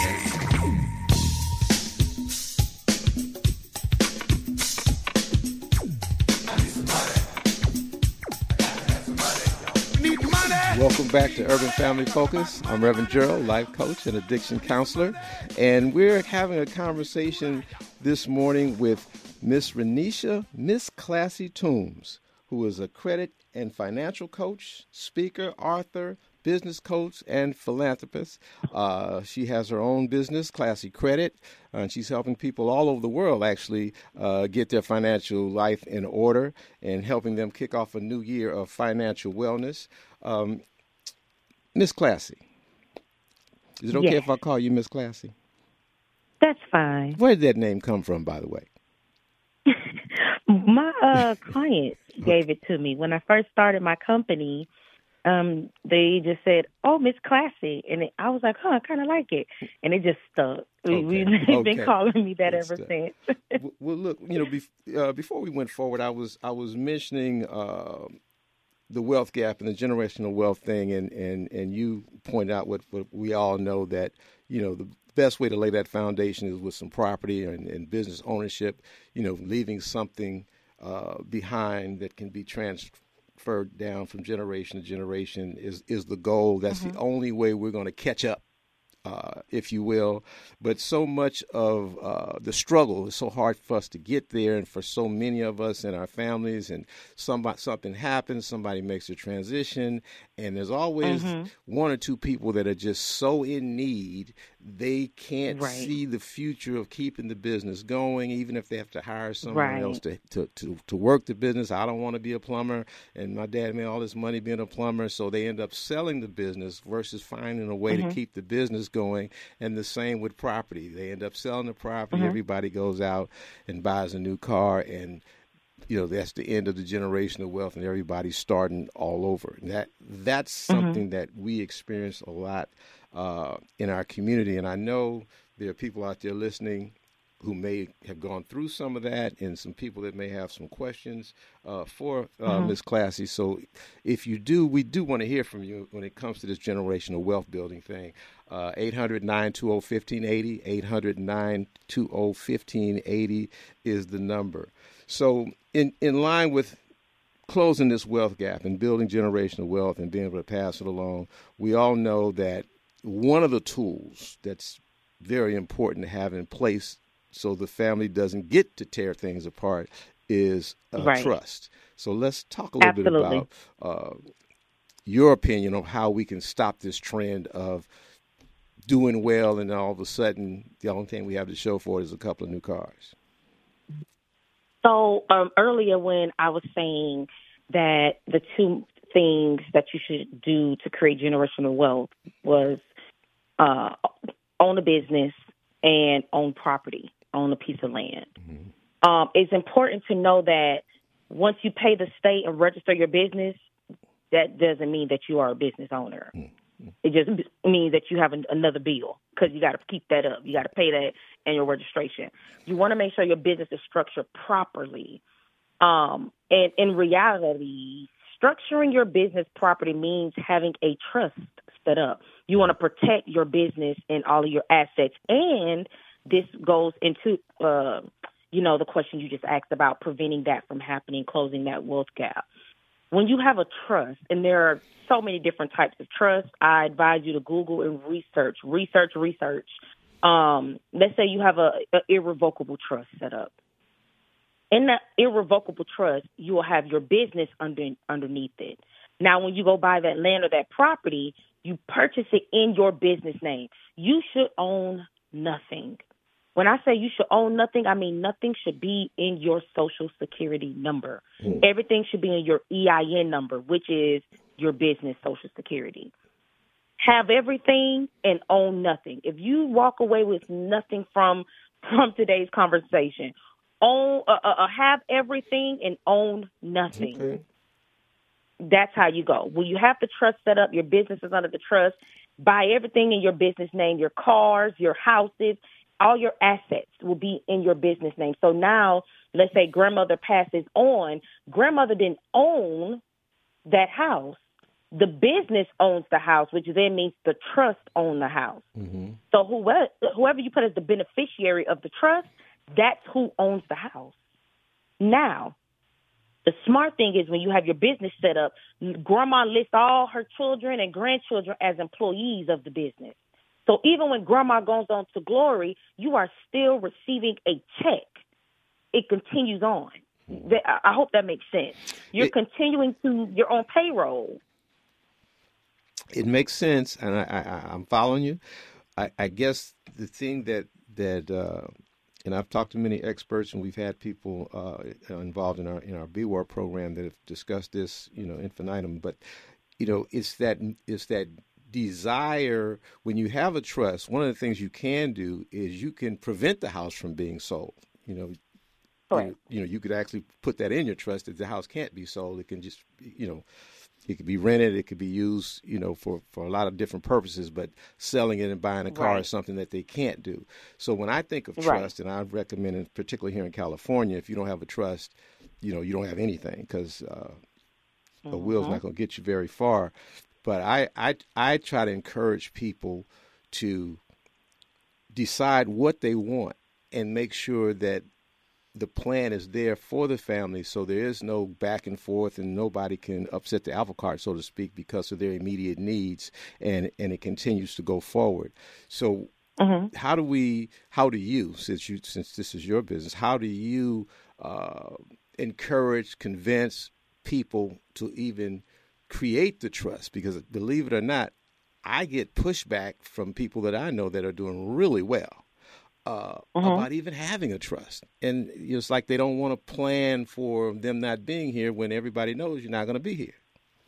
Speaker 7: Welcome back to Urban Family Focus. I'm Reverend Gerald, life coach and addiction counselor, and we're having a conversation this morning with Miss Renisha Miss Classy Toombs, who is a credit and financial coach, speaker, author, business coach, and philanthropist. Uh, she has her own business, Classy Credit, uh, and she's helping people all over the world actually uh, get their financial life in order and helping them kick off a new year of financial wellness. Um, Miss Classy, is it okay
Speaker 8: yes.
Speaker 7: if I call you Miss Classy?
Speaker 8: That's fine.
Speaker 7: Where did that name come from, by the way?
Speaker 8: My uh, client gave it to me. When I first started my company, um, they just said, oh, Miss Classy. And it, I was like, huh, I kind of like it. And it just stuck. Okay. We've okay. been calling me that That's ever the, since.
Speaker 7: Well, look, you know, bef- uh, before we went forward, I was I was mentioning uh, the wealth gap and the generational wealth thing, and, and, and you pointed out what, what we all know, that, you know, the best way to lay that foundation is with some property and, and business ownership, you know, leaving something uh, behind that can be transferred down from generation to generation is, is the goal. That's mm-hmm. the only way we're going to catch up, uh, if you will. But so much of uh, the struggle is so hard for us to get there, and for so many of us and our families, and somebody, something happens, somebody makes a transition, and there's always mm-hmm. one or two people that are just so in need, they can't right. see the future of keeping the business going, even if they have to hire someone right. else to, to, to, to work the business. I don't want to be a plumber, and my dad made all this money being a plumber, so they end up selling the business versus finding a way mm-hmm. to keep the business going. And the same with property. They end up selling the property. Mm-hmm. Everybody goes out and buys a new car, and you know, that's the end of the generational wealth, and everybody's starting all over. And that that's something mm-hmm. that we experience a lot uh, in our community. And I know there are people out there listening who may have gone through some of that, and some people that may have some questions uh, for uh, mm-hmm. Miz Classy. So if you do, we do want to hear from you when it comes to this generational wealth building thing. Uh, eight hundred, nine two zero, one five eight zero, eight hundred, nine two zero, one five eight zero is the number. So in, in line with closing this wealth gap and building generational wealth and being able to pass it along, we all know that one of the tools that's very important to have in place so the family doesn't get to tear things apart is uh, right. trust. So let's talk a little Absolutely. bit about uh, your opinion on how we can stop this trend of doing well, and all of a sudden the only thing we have to show for it is a couple of new cars.
Speaker 8: So um, earlier when I was saying that the two things that you should do to create generational wealth was uh, own a business and own property, own a piece of land. Mm-hmm. Um, it's important to know that once you pay the state and register your business, that doesn't mean that you are a business owner. Mm-hmm. It just means that you have an, another bill because you got to keep that up. You got to pay that annual registration. You want to make sure your business is structured properly. Um, and in reality, structuring your business properly means having a trust set up. You want to protect your business and all of your assets. And this goes into, uh, you know, the question you just asked about preventing that from happening, closing that wealth gap. When you have a trust, and there are so many different types of trust, I advise you to Google and research, research, research. Um, let's say you have a, a irrevocable trust set up. In that irrevocable trust, you will have your business under, underneath it. Now, when you go buy that land or that property, you purchase it in your business name. You should own nothing. When I say you should own nothing, I mean nothing should be in your Social Security number. Mm. Everything should be in your E I N number, which is your business Social Security. Have everything and own nothing. If you walk away with nothing from from today's conversation, own uh, uh, have everything and own nothing. Okay. That's how you go. When you have the trust set up, your business is under the trust. Buy everything in your business name, your cars, your houses. All your assets will be in your business name. So now, let's say grandmother passes on. Grandmother didn't own that house. The business owns the house, which then means the trust owns the house. Mm-hmm. So whoever, whoever you put as the beneficiary of the trust, that's who owns the house. Now, the smart thing is when you have your business set up, grandma lists all her children and grandchildren as employees of the business. So even when grandma goes on to glory, you are still receiving a check. It continues on. I hope that makes sense. You're it, continuing to your own payroll.
Speaker 7: It makes sense, and I, I, I'm following you. I, I guess the thing that, that uh, and I've talked to many experts, and we've had people uh, involved in our in our B W A R program that have discussed this, you know, infinitum. But, you know, it's that it's that desire. When you have a trust, one of the things you can do is you can prevent the house from being sold. You know,
Speaker 8: right.
Speaker 7: you, you know, you could actually put that in your trust that the house can't be sold. It can just, you know, it could be rented. It could be used, you know, for, for a lot of different purposes. But selling it and buying a car right. is something that they can't do. So when I think of trust, right. and I recommend it, particularly here in California, if you don't have a trust, you know, you don't have anything because uh, mm-hmm. a will's not going to get you very far. But I, I, I try to encourage people to decide what they want and make sure that the plan is there for the family so there is no back and forth and nobody can upset the apple cart, so to speak, because of their immediate needs, and, and it continues to go forward. So mm-hmm. how do we, how do you, since you, since this is your business, how do you uh, encourage, convince people to even create the trust? Because believe it or not, I get pushback from people that I know that are doing really well uh, mm-hmm. about even having a trust. And it's like they don't want to plan for them not being here when everybody knows you're not going to be here.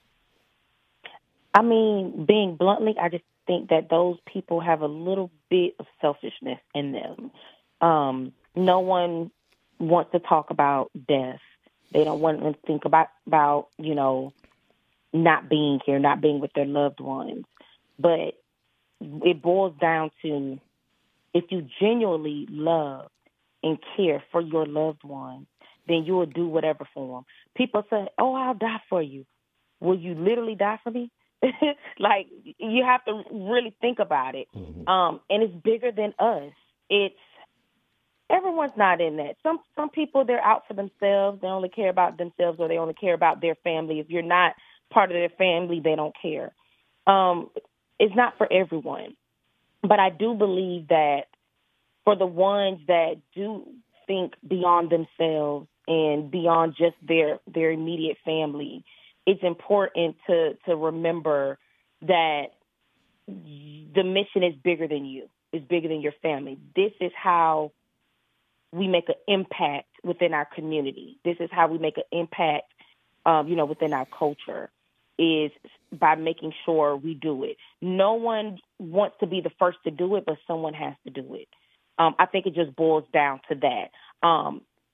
Speaker 8: I mean, being bluntly, I just think that those people have a little bit of selfishness in them. Um, no one wants to talk about death. They don't want to think about, about, you know, not being here, not being with their loved ones. But it boils down to if you genuinely love and care for your loved ones, then you will do whatever for them. People say, oh, I'll die for you. Will you literally die for me? Like, you have to really think about it. Mm-hmm. Um, and it's bigger than us. It's, everyone's not in that. Some some people, they're out for themselves. They only care about themselves, or they only care about their family. If you're not part of their family, they don't care. Um, it's not for everyone. But I do believe that for the ones that do think beyond themselves and beyond just their, their immediate family, it's important to, to remember that the mission is bigger than you. It's bigger than your family. This is how we make an impact within our community. This is how we make an impact, um, you know, within our culture, is by making sure we do it. No one wants to be the first to do it, but someone has to do it. Um, I think it just boils down to that. Um,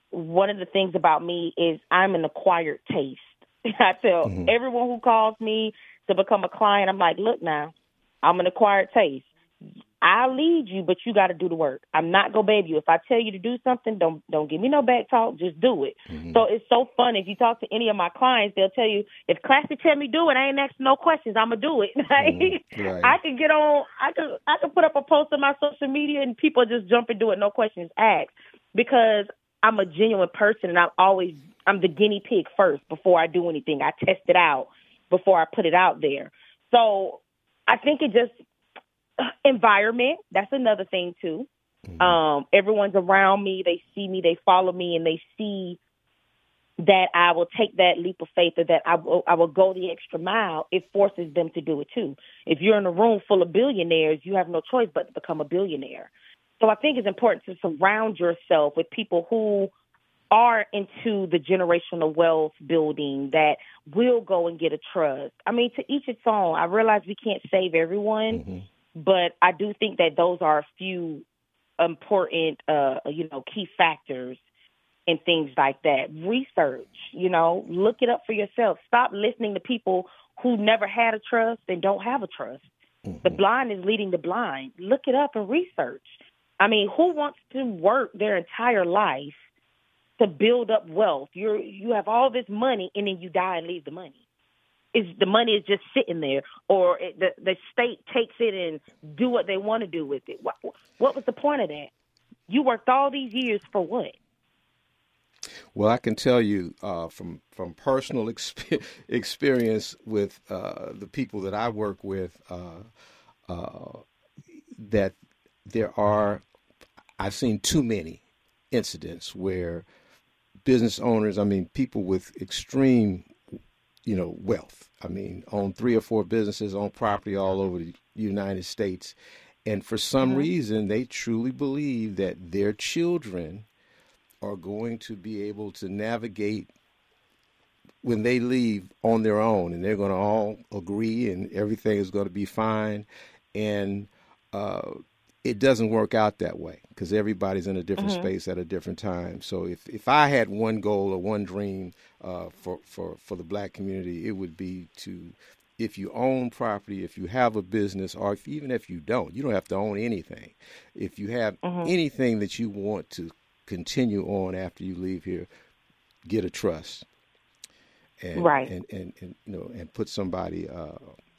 Speaker 8: one of the things about me is I'm an acquired taste. I tell mm-hmm. everyone who calls me to become a client, I'm like, look now, I'm an acquired taste. I'll lead you, but you got to do the work. I'm not going to baby you. If I tell you to do something, don't don't give me no back talk. Just do it. Mm-hmm. So it's so fun. If you talk to any of my clients, they'll tell you, if Classy tell me do it, I ain't asking no questions. I'm going to do it. mm-hmm. right. I can get on, I can, I can put up a post on my social media and people just jump and do it, no questions asked, because I'm a genuine person and I'm always, I'm the guinea pig first before I do anything. I test it out before I put it out there. So I think it just, environment, that's another thing too. Mm-hmm. Um, everyone's around me, they see me, they follow me, and they see that I will take that leap of faith or that I will, I will go the extra mile. It forces them to do it too. If you're in a room full of billionaires, you have no choice but to become a billionaire. So I think it's important to surround yourself with people who are into the generational wealth building, that will go and get a trust. I mean, to each its own. I realize we can't save everyone, mm-hmm. but I do think that those are a few important, uh, you know, key factors and things like that. Research, you know, look it up for yourself. Stop listening to people who never had a trust and don't have a trust. Mm-hmm. The blind is leading the blind. Look it up and research. I mean, who wants to work their entire life to build up wealth? You're, you have all this money and then you die and leave the money. Is the money is just sitting there, or it, the, the state takes it and do what they want to do with it. What, what was the point of that? You worked all these years for what?
Speaker 7: Well, I can tell you uh, from from personal exp- experience with uh, the people that I work with uh, uh, that there are, I've seen too many incidents where business owners, I mean, people with extreme, you know, wealth, I mean, own three or four businesses, own property all over the United States. And for some mm-hmm. reason, they truly believe that their children are going to be able to navigate when they leave on their own, and they're going to all agree and everything is going to be fine. And uh, it doesn't work out that way because everybody's in a different mm-hmm. space at a different time. So if, if I had one goal or one dream uh, for, for, for the black community, it would be to, if you own property, if you have a business, or if, even if you don't, you don't have to own anything. If you have mm-hmm. anything that you want to continue on after you leave here, get a trust. And,
Speaker 8: right.
Speaker 7: and, and, and, you know, and put somebody uh,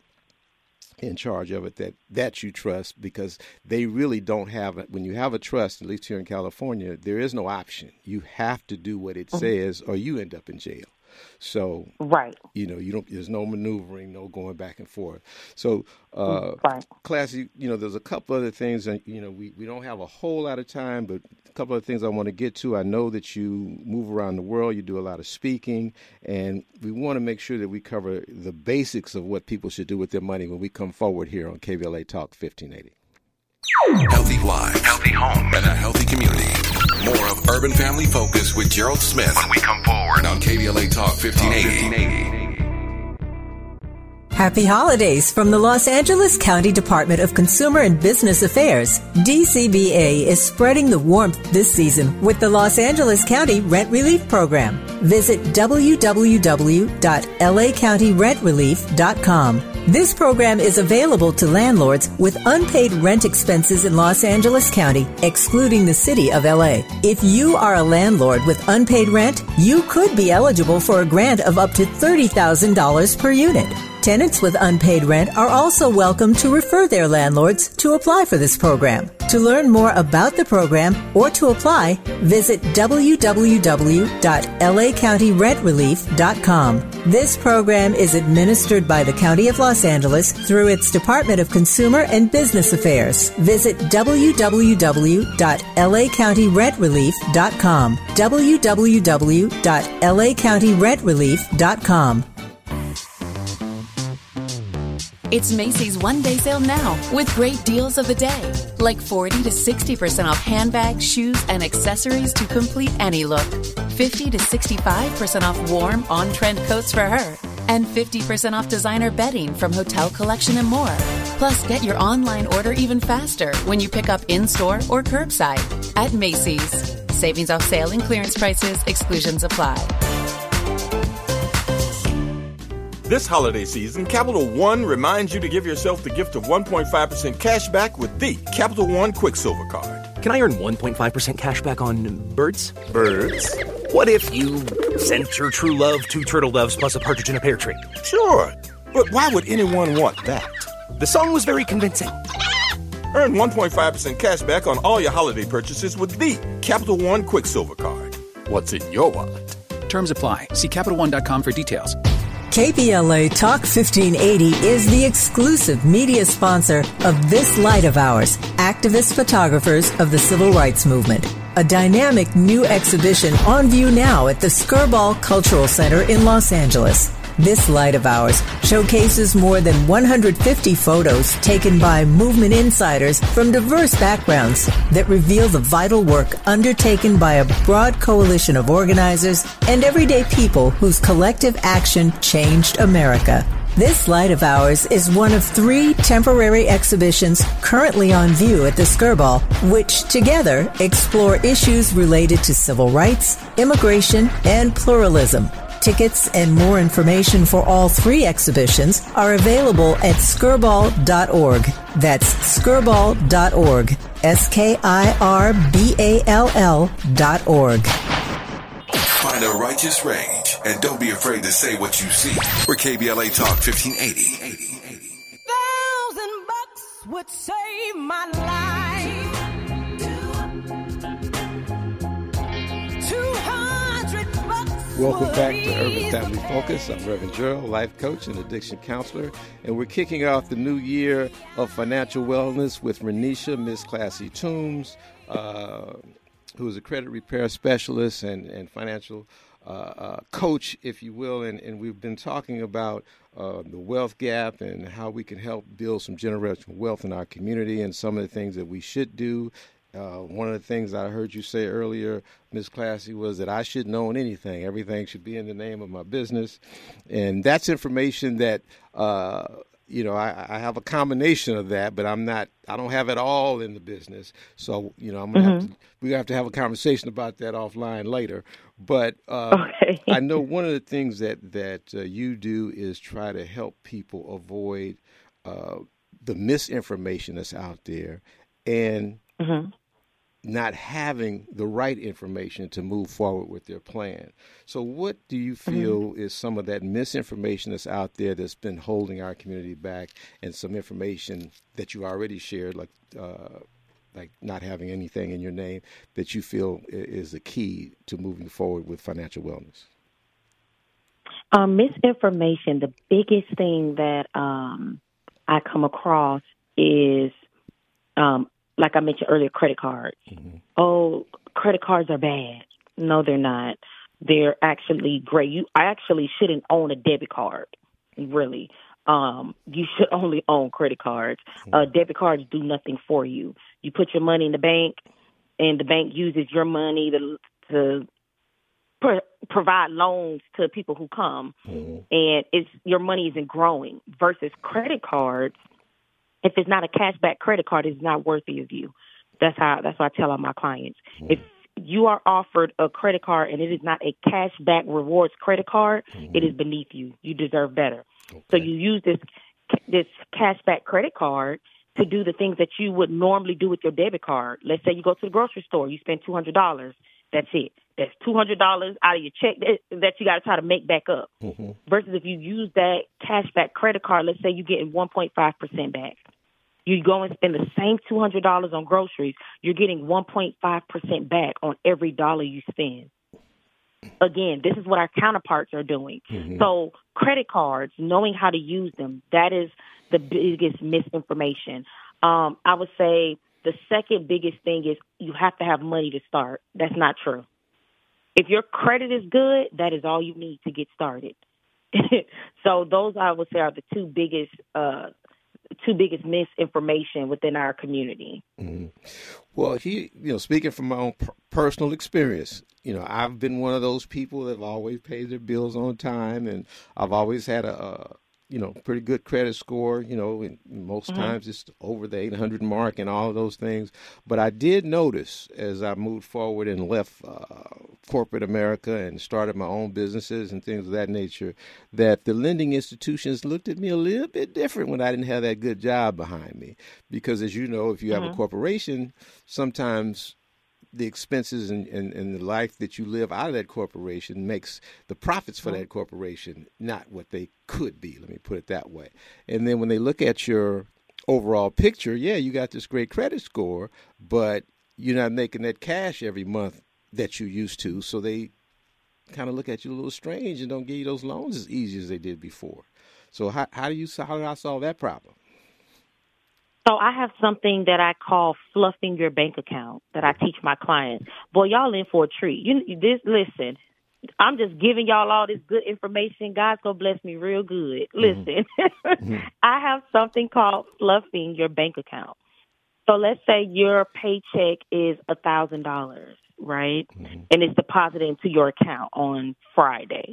Speaker 7: in charge of it that, that you trust, because they really don't have it. When you have a trust, at least here in California, there is no option. You have to do what it mm-hmm. says or you end up in jail. So,
Speaker 8: right.
Speaker 7: you know, you don't, there's no maneuvering, no going back and forth. So, uh, right. Classy, you know, there's a couple other things that, you know, we, we don't have a whole lot of time, but a couple of things I want to get to. I know that you move around the world, you do a lot of speaking, and we want to make sure that we cover the basics of what people should do with their money when we come forward here on K B L A Talk fifteen eighty.
Speaker 1: Healthy lives, healthy home, and a healthy community. More of Urban Family Focus with Gerald Smith when we come forward on K B L A Talk fifteen eighty.
Speaker 20: Happy holidays from the Los Angeles County Department of Consumer and Business Affairs. D C B A is spreading the warmth this season with the Los Angeles County Rent Relief Program. Visit w w w dot l a county rent relief dot com. This program is available to landlords with unpaid rent expenses in Los Angeles County, excluding the city of L A. If you are a landlord with unpaid rent, you could be eligible for a grant of up to thirty thousand dollars per unit. Tenants with unpaid rent are also welcome to refer their landlords to apply for this program. To learn more about the program or to apply, visit w w w dot l a county rent relief dot com. This program is administered by the County of Los Angeles through its Department of Consumer and Business Affairs. Visit w w w dot l a county rent relief dot com. w w w dot l a county rent relief dot com.
Speaker 9: It's Macy's one-day sale now with great deals of the day, like forty to sixty percent off handbags, shoes, and accessories to complete any look, fifty to sixty-five percent off warm, on-trend coats for her, and fifty percent off designer bedding from Hotel Collection and more. Plus, get your online order even faster when you pick up in-store or curbside at Macy's. Savings off sale and clearance prices. Exclusions apply.
Speaker 10: This holiday season, Capital One reminds you to give yourself the gift of one point five percent cash back with the Capital One Quicksilver Card.
Speaker 21: Can I earn one point five percent cash back on birds?
Speaker 10: Birds?
Speaker 21: What if you sent your true love two turtle doves plus a partridge in a pear tree?
Speaker 10: Sure, but why would anyone want that?
Speaker 21: The song was very convincing.
Speaker 10: Earn one point five percent cash back on all your holiday purchases with the Capital One Quicksilver Card. What's in your wallet?
Speaker 12: Terms apply. See Capital One dot com for details.
Speaker 20: K B L A Talk fifteen eighty is the exclusive media sponsor of this light of ours, activist photographers of the Civil Rights Movement. A dynamic new exhibition on view now at the Skirball Cultural Center in Los Angeles. This light of ours showcases more than one hundred fifty photos taken by movement insiders from diverse backgrounds that reveal the vital work undertaken by a broad coalition of organizers and everyday people whose collective action changed America. This light of ours is one of three temporary exhibitions currently on view at the Skirball, which together explore issues related to civil rights, immigration, and pluralism. Tickets and more information for all three exhibitions are available at skirball dot org. That's skirball dot org. S K I R B A L L dot org.
Speaker 1: Find a righteous rage and don't be afraid to say what you see. We're K B L A Talk fifteen eighty.
Speaker 22: Thousand bucks would save my life. Two hundred bucks.
Speaker 7: Welcome back to Urban Family Focus. I'm Reverend Gerald, life coach and addiction counselor, and we're kicking off the new year of financial wellness with Renisha, Miss Classy Toombs, uh, who is a credit repair specialist and, and financial uh, uh, coach, if you will, and, and we've been talking about uh, the wealth gap and how we can help build some generational wealth in our community and some of the things that we should do. Uh, one of the things I heard you say earlier, Miz Classy, was that I shouldn't own anything. Everything should be in the name of my business. And that's information that, uh, you know, I, I have a combination of that, but I'm not, I don't have it all in the business. So, you know, I'm going to mm-hmm. have to, we have to have a conversation about that offline later. But uh, okay. I know one of the things that, that uh, you do is try to help people avoid uh, the misinformation that's out there and mm-hmm. not having the right information to move forward with their plan. So what do you feel mm-hmm. is some of that misinformation that's out there that's been holding our community back, and some information that you already shared, like uh, like not having anything in your name, that you feel is the key to moving forward with financial wellness?
Speaker 8: Um, misinformation, the biggest thing that um, I come across is um, like I mentioned earlier, credit cards. Mm-hmm. Oh, credit cards are bad. No, they're not. They're actually great. You, I actually shouldn't own a debit card, really. Um, you should only own credit cards. Mm-hmm. Uh, debit cards do nothing for you. You put your money in the bank, and the bank uses your money to, to pro- provide loans to people who come, mm-hmm. and it's your money isn't growing. Versus credit cards, if it's not a cashback credit card, it's not worthy of you. That's how. That's what I tell all my clients. Mm-hmm. If you are offered a credit card and it is not a cashback rewards credit card, mm-hmm. it is beneath you. You deserve better. Okay. So you use this this cashback credit card to do the things that you would normally do with your debit card. Let's say you go to the grocery store, you spend two hundred dollars. That's it. That's two hundred dollars out of your check that, that you got to try to make back up. Mm-hmm. Versus if you use that cashback credit card, let's say you're getting one point five percent back. You go and spend the same two hundred dollars on groceries, you're getting one point five percent back on every dollar you spend. Again, this is what our counterparts are doing. Mm-hmm. So credit cards, knowing how to use them, that is the biggest misinformation. Um, I would say the second biggest thing is you have to have money to start. That's not true. If your credit is good, that is all you need to get started. So those, I would say, are the two biggest uh two biggest misinformation within our community.
Speaker 7: Mm-hmm. Well, he, you know, speaking from my own per- personal experience, you know, I've been one of those people that have always paid their bills on time, and I've always had a, a you know, pretty good credit score. You know, and most
Speaker 8: Mm-hmm.
Speaker 7: times it's over the eight hundred mark and all of those things. But I did notice as I moved forward and left uh, corporate America and started my own businesses and things of that nature, that the lending institutions looked at me a little bit different when I didn't have that good job behind me. Because as you know, if you have
Speaker 8: Mhm.
Speaker 7: a corporation, sometimes the expenses and, and, and the life that you live out of that corporation makes the profits for that corporation not what they could be. Let me put it that way. And then when they look at your overall picture, yeah, you got this great credit score, but you're not making that cash every month that you used to. So they kind of look at you a little strange and don't give you those loans as easy as they did before. So how, how do you how did I solve that problem?
Speaker 8: So I have something that I call fluffing your bank account that I teach my clients. Boy, y'all in for a treat. You this listen. I'm just giving y'all all this good information. God's gonna bless me real good. Listen,
Speaker 22: Mm-hmm.
Speaker 8: I have something called fluffing your bank account. So let's say your paycheck is a thousand dollars, right?
Speaker 22: Mm-hmm.
Speaker 8: And it's deposited into your account on Friday.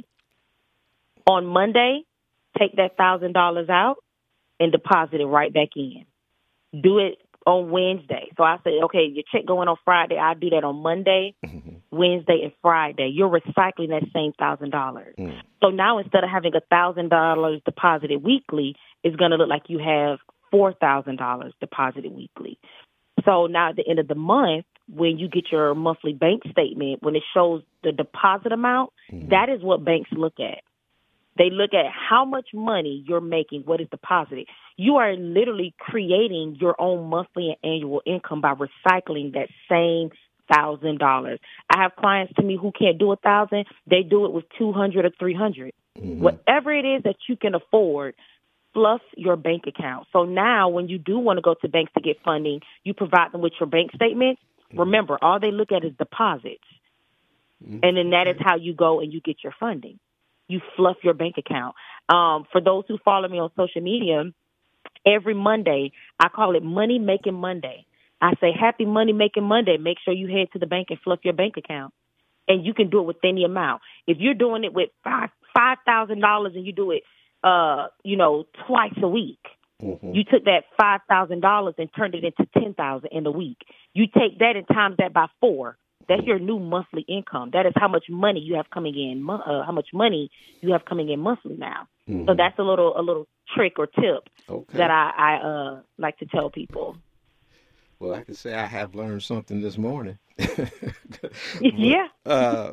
Speaker 8: On Monday, take that thousand dollars out and deposit it right back in. Do it on Wednesday. So I say, okay, your check going on Friday. I'll do that on Monday, Wednesday, and Friday. You're recycling that same thousand dollars. So now instead of having a thousand dollars deposited weekly, it's going to look like you have four thousand dollars deposited weekly. So now at the end of the month, when you get your monthly bank statement, when it shows the deposit amount, that is what banks look at. They look at how much money you're making, what is deposited. You are literally creating your own monthly and annual income by recycling that same thousand dollars. I have clients to me who can't do a thousand. They do it with two hundred or three hundred. Mm-hmm. Whatever it is that you can afford, fluff your bank account. So now when you do want to go to banks to get funding, you provide them with your bank statement. Mm-hmm. Remember, all they look at is deposits. Mm-hmm. And then that is how you go and you get your funding. You fluff your bank account. Um, for those who follow me on social media, every Monday, I call it Money Making Monday. I say, happy Money Making Monday. Make sure you head to the bank and fluff your bank account. And you can do it with any amount. If you're doing it with five five thousand dollars and you do it, uh, you know, twice a week, mm-hmm. you took that five thousand dollars and turned it into ten thousand dollars in a week. You take that and times that by four. That's your new monthly income. That is how much money you have coming in, uh, how much money you have coming in monthly now. Mm-hmm. So that's a little a little trick or tip okay. that I, I uh, like to tell people.
Speaker 7: Well, I can say I have learned something this morning. but,
Speaker 8: yeah.
Speaker 7: uh,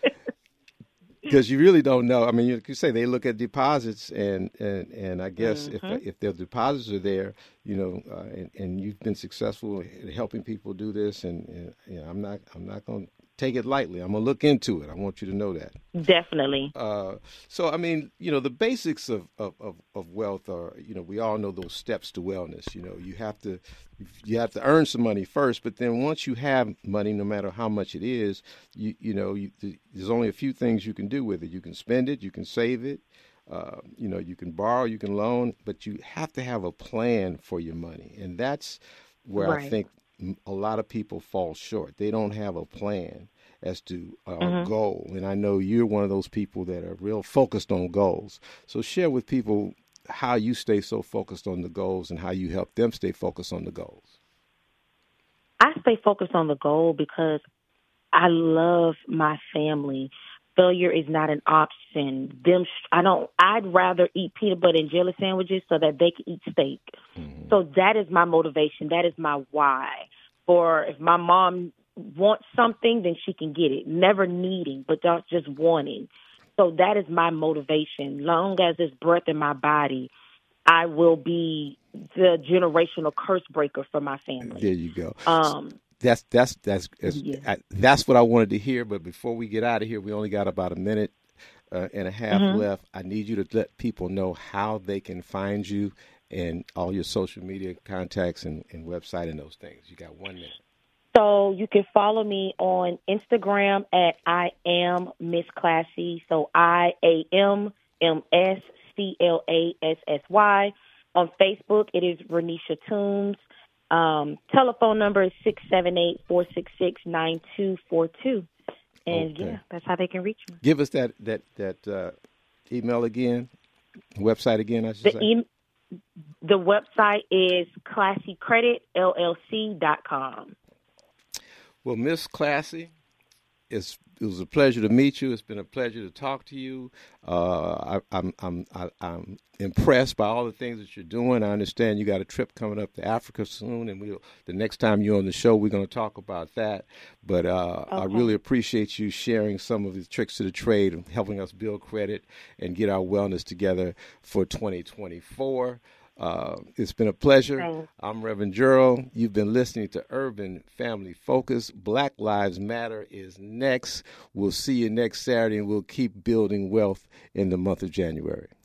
Speaker 7: because you really don't know. I mean, you could say they look at deposits, and, and, and I guess mm-hmm. if if their deposits are there, you know, uh, and, and you've been successful in helping people do this, and, and you know, I'm not I'm not going to take it lightly. I'm going to look into it. I want you to know that.
Speaker 8: Definitely.
Speaker 7: Uh, so, I mean, you know, the basics of, of, of, of wealth are, you know, we all know those steps to wellness. You know, you have to you have to earn some money first, but then once you have money, no matter how much it is, you you know, you, there's only a few things you can do with it. You can spend it, you can save it, uh, you know, you can borrow, you can loan, but you have to have a plan for your money. And that's where right. I think a lot of people fall short. They don't have a plan as to a mm-hmm. goal. And I know you're one of those people that are real focused on goals. So share with people how you stay so focused on the goals and how you help them stay focused on the goals.
Speaker 8: I stay focused on the goal because I love my family. Failure is not an option. Them, I don't. I'd rather eat peanut butter and jelly sandwiches so that they can eat steak. Mm-hmm. So that is my motivation. That is my why. Or if my mom wants something, then she can get it. Never needing, but just wanting. So that is my motivation. Long as there's breath in my body, I will be the generational curse breaker for my family.
Speaker 7: There you go.
Speaker 8: Um,
Speaker 7: that's that's that's that's,
Speaker 8: yeah.
Speaker 7: I, that's what I wanted to hear. But before we get out of here, we only got about a minute uh, and a half mm-hmm. left. I need you to let people know how they can find you and all your social media contacts and, and website and those things. You got one minute.
Speaker 8: So you can follow me on Instagram at I am Miss Classy. So I A M M S C L A S S Y. On Facebook, it is Renisha Toombs. Um, telephone number is six seven eight, four six six, nine two four two. And, okay. yeah, that's how they can reach me.
Speaker 7: Give us that, that, that uh, email again. Website again, I should
Speaker 8: The,
Speaker 7: say.
Speaker 8: e- the website is classy credit L L C dot com.
Speaker 7: Well, Miss Classy, it's, it was a pleasure to meet you. It's been a pleasure to talk to you. Uh, I, I'm I'm I, I'm impressed by all the things that you're doing. I understand you got a trip coming up to Africa soon, and we'll the next time you're on the show, we're going to talk about that. But uh,
Speaker 8: Okay.
Speaker 7: I really appreciate you sharing some of the tricks to the trade and helping us build credit and get our wellness together for twenty twenty-four. Uh, it's been a pleasure.
Speaker 8: Thanks.
Speaker 7: I'm Reverend Gerald. You've been listening to Urban Family Focus. Black Lives Matter is next. We'll see you next Saturday, and we'll keep building wealth in the month of January.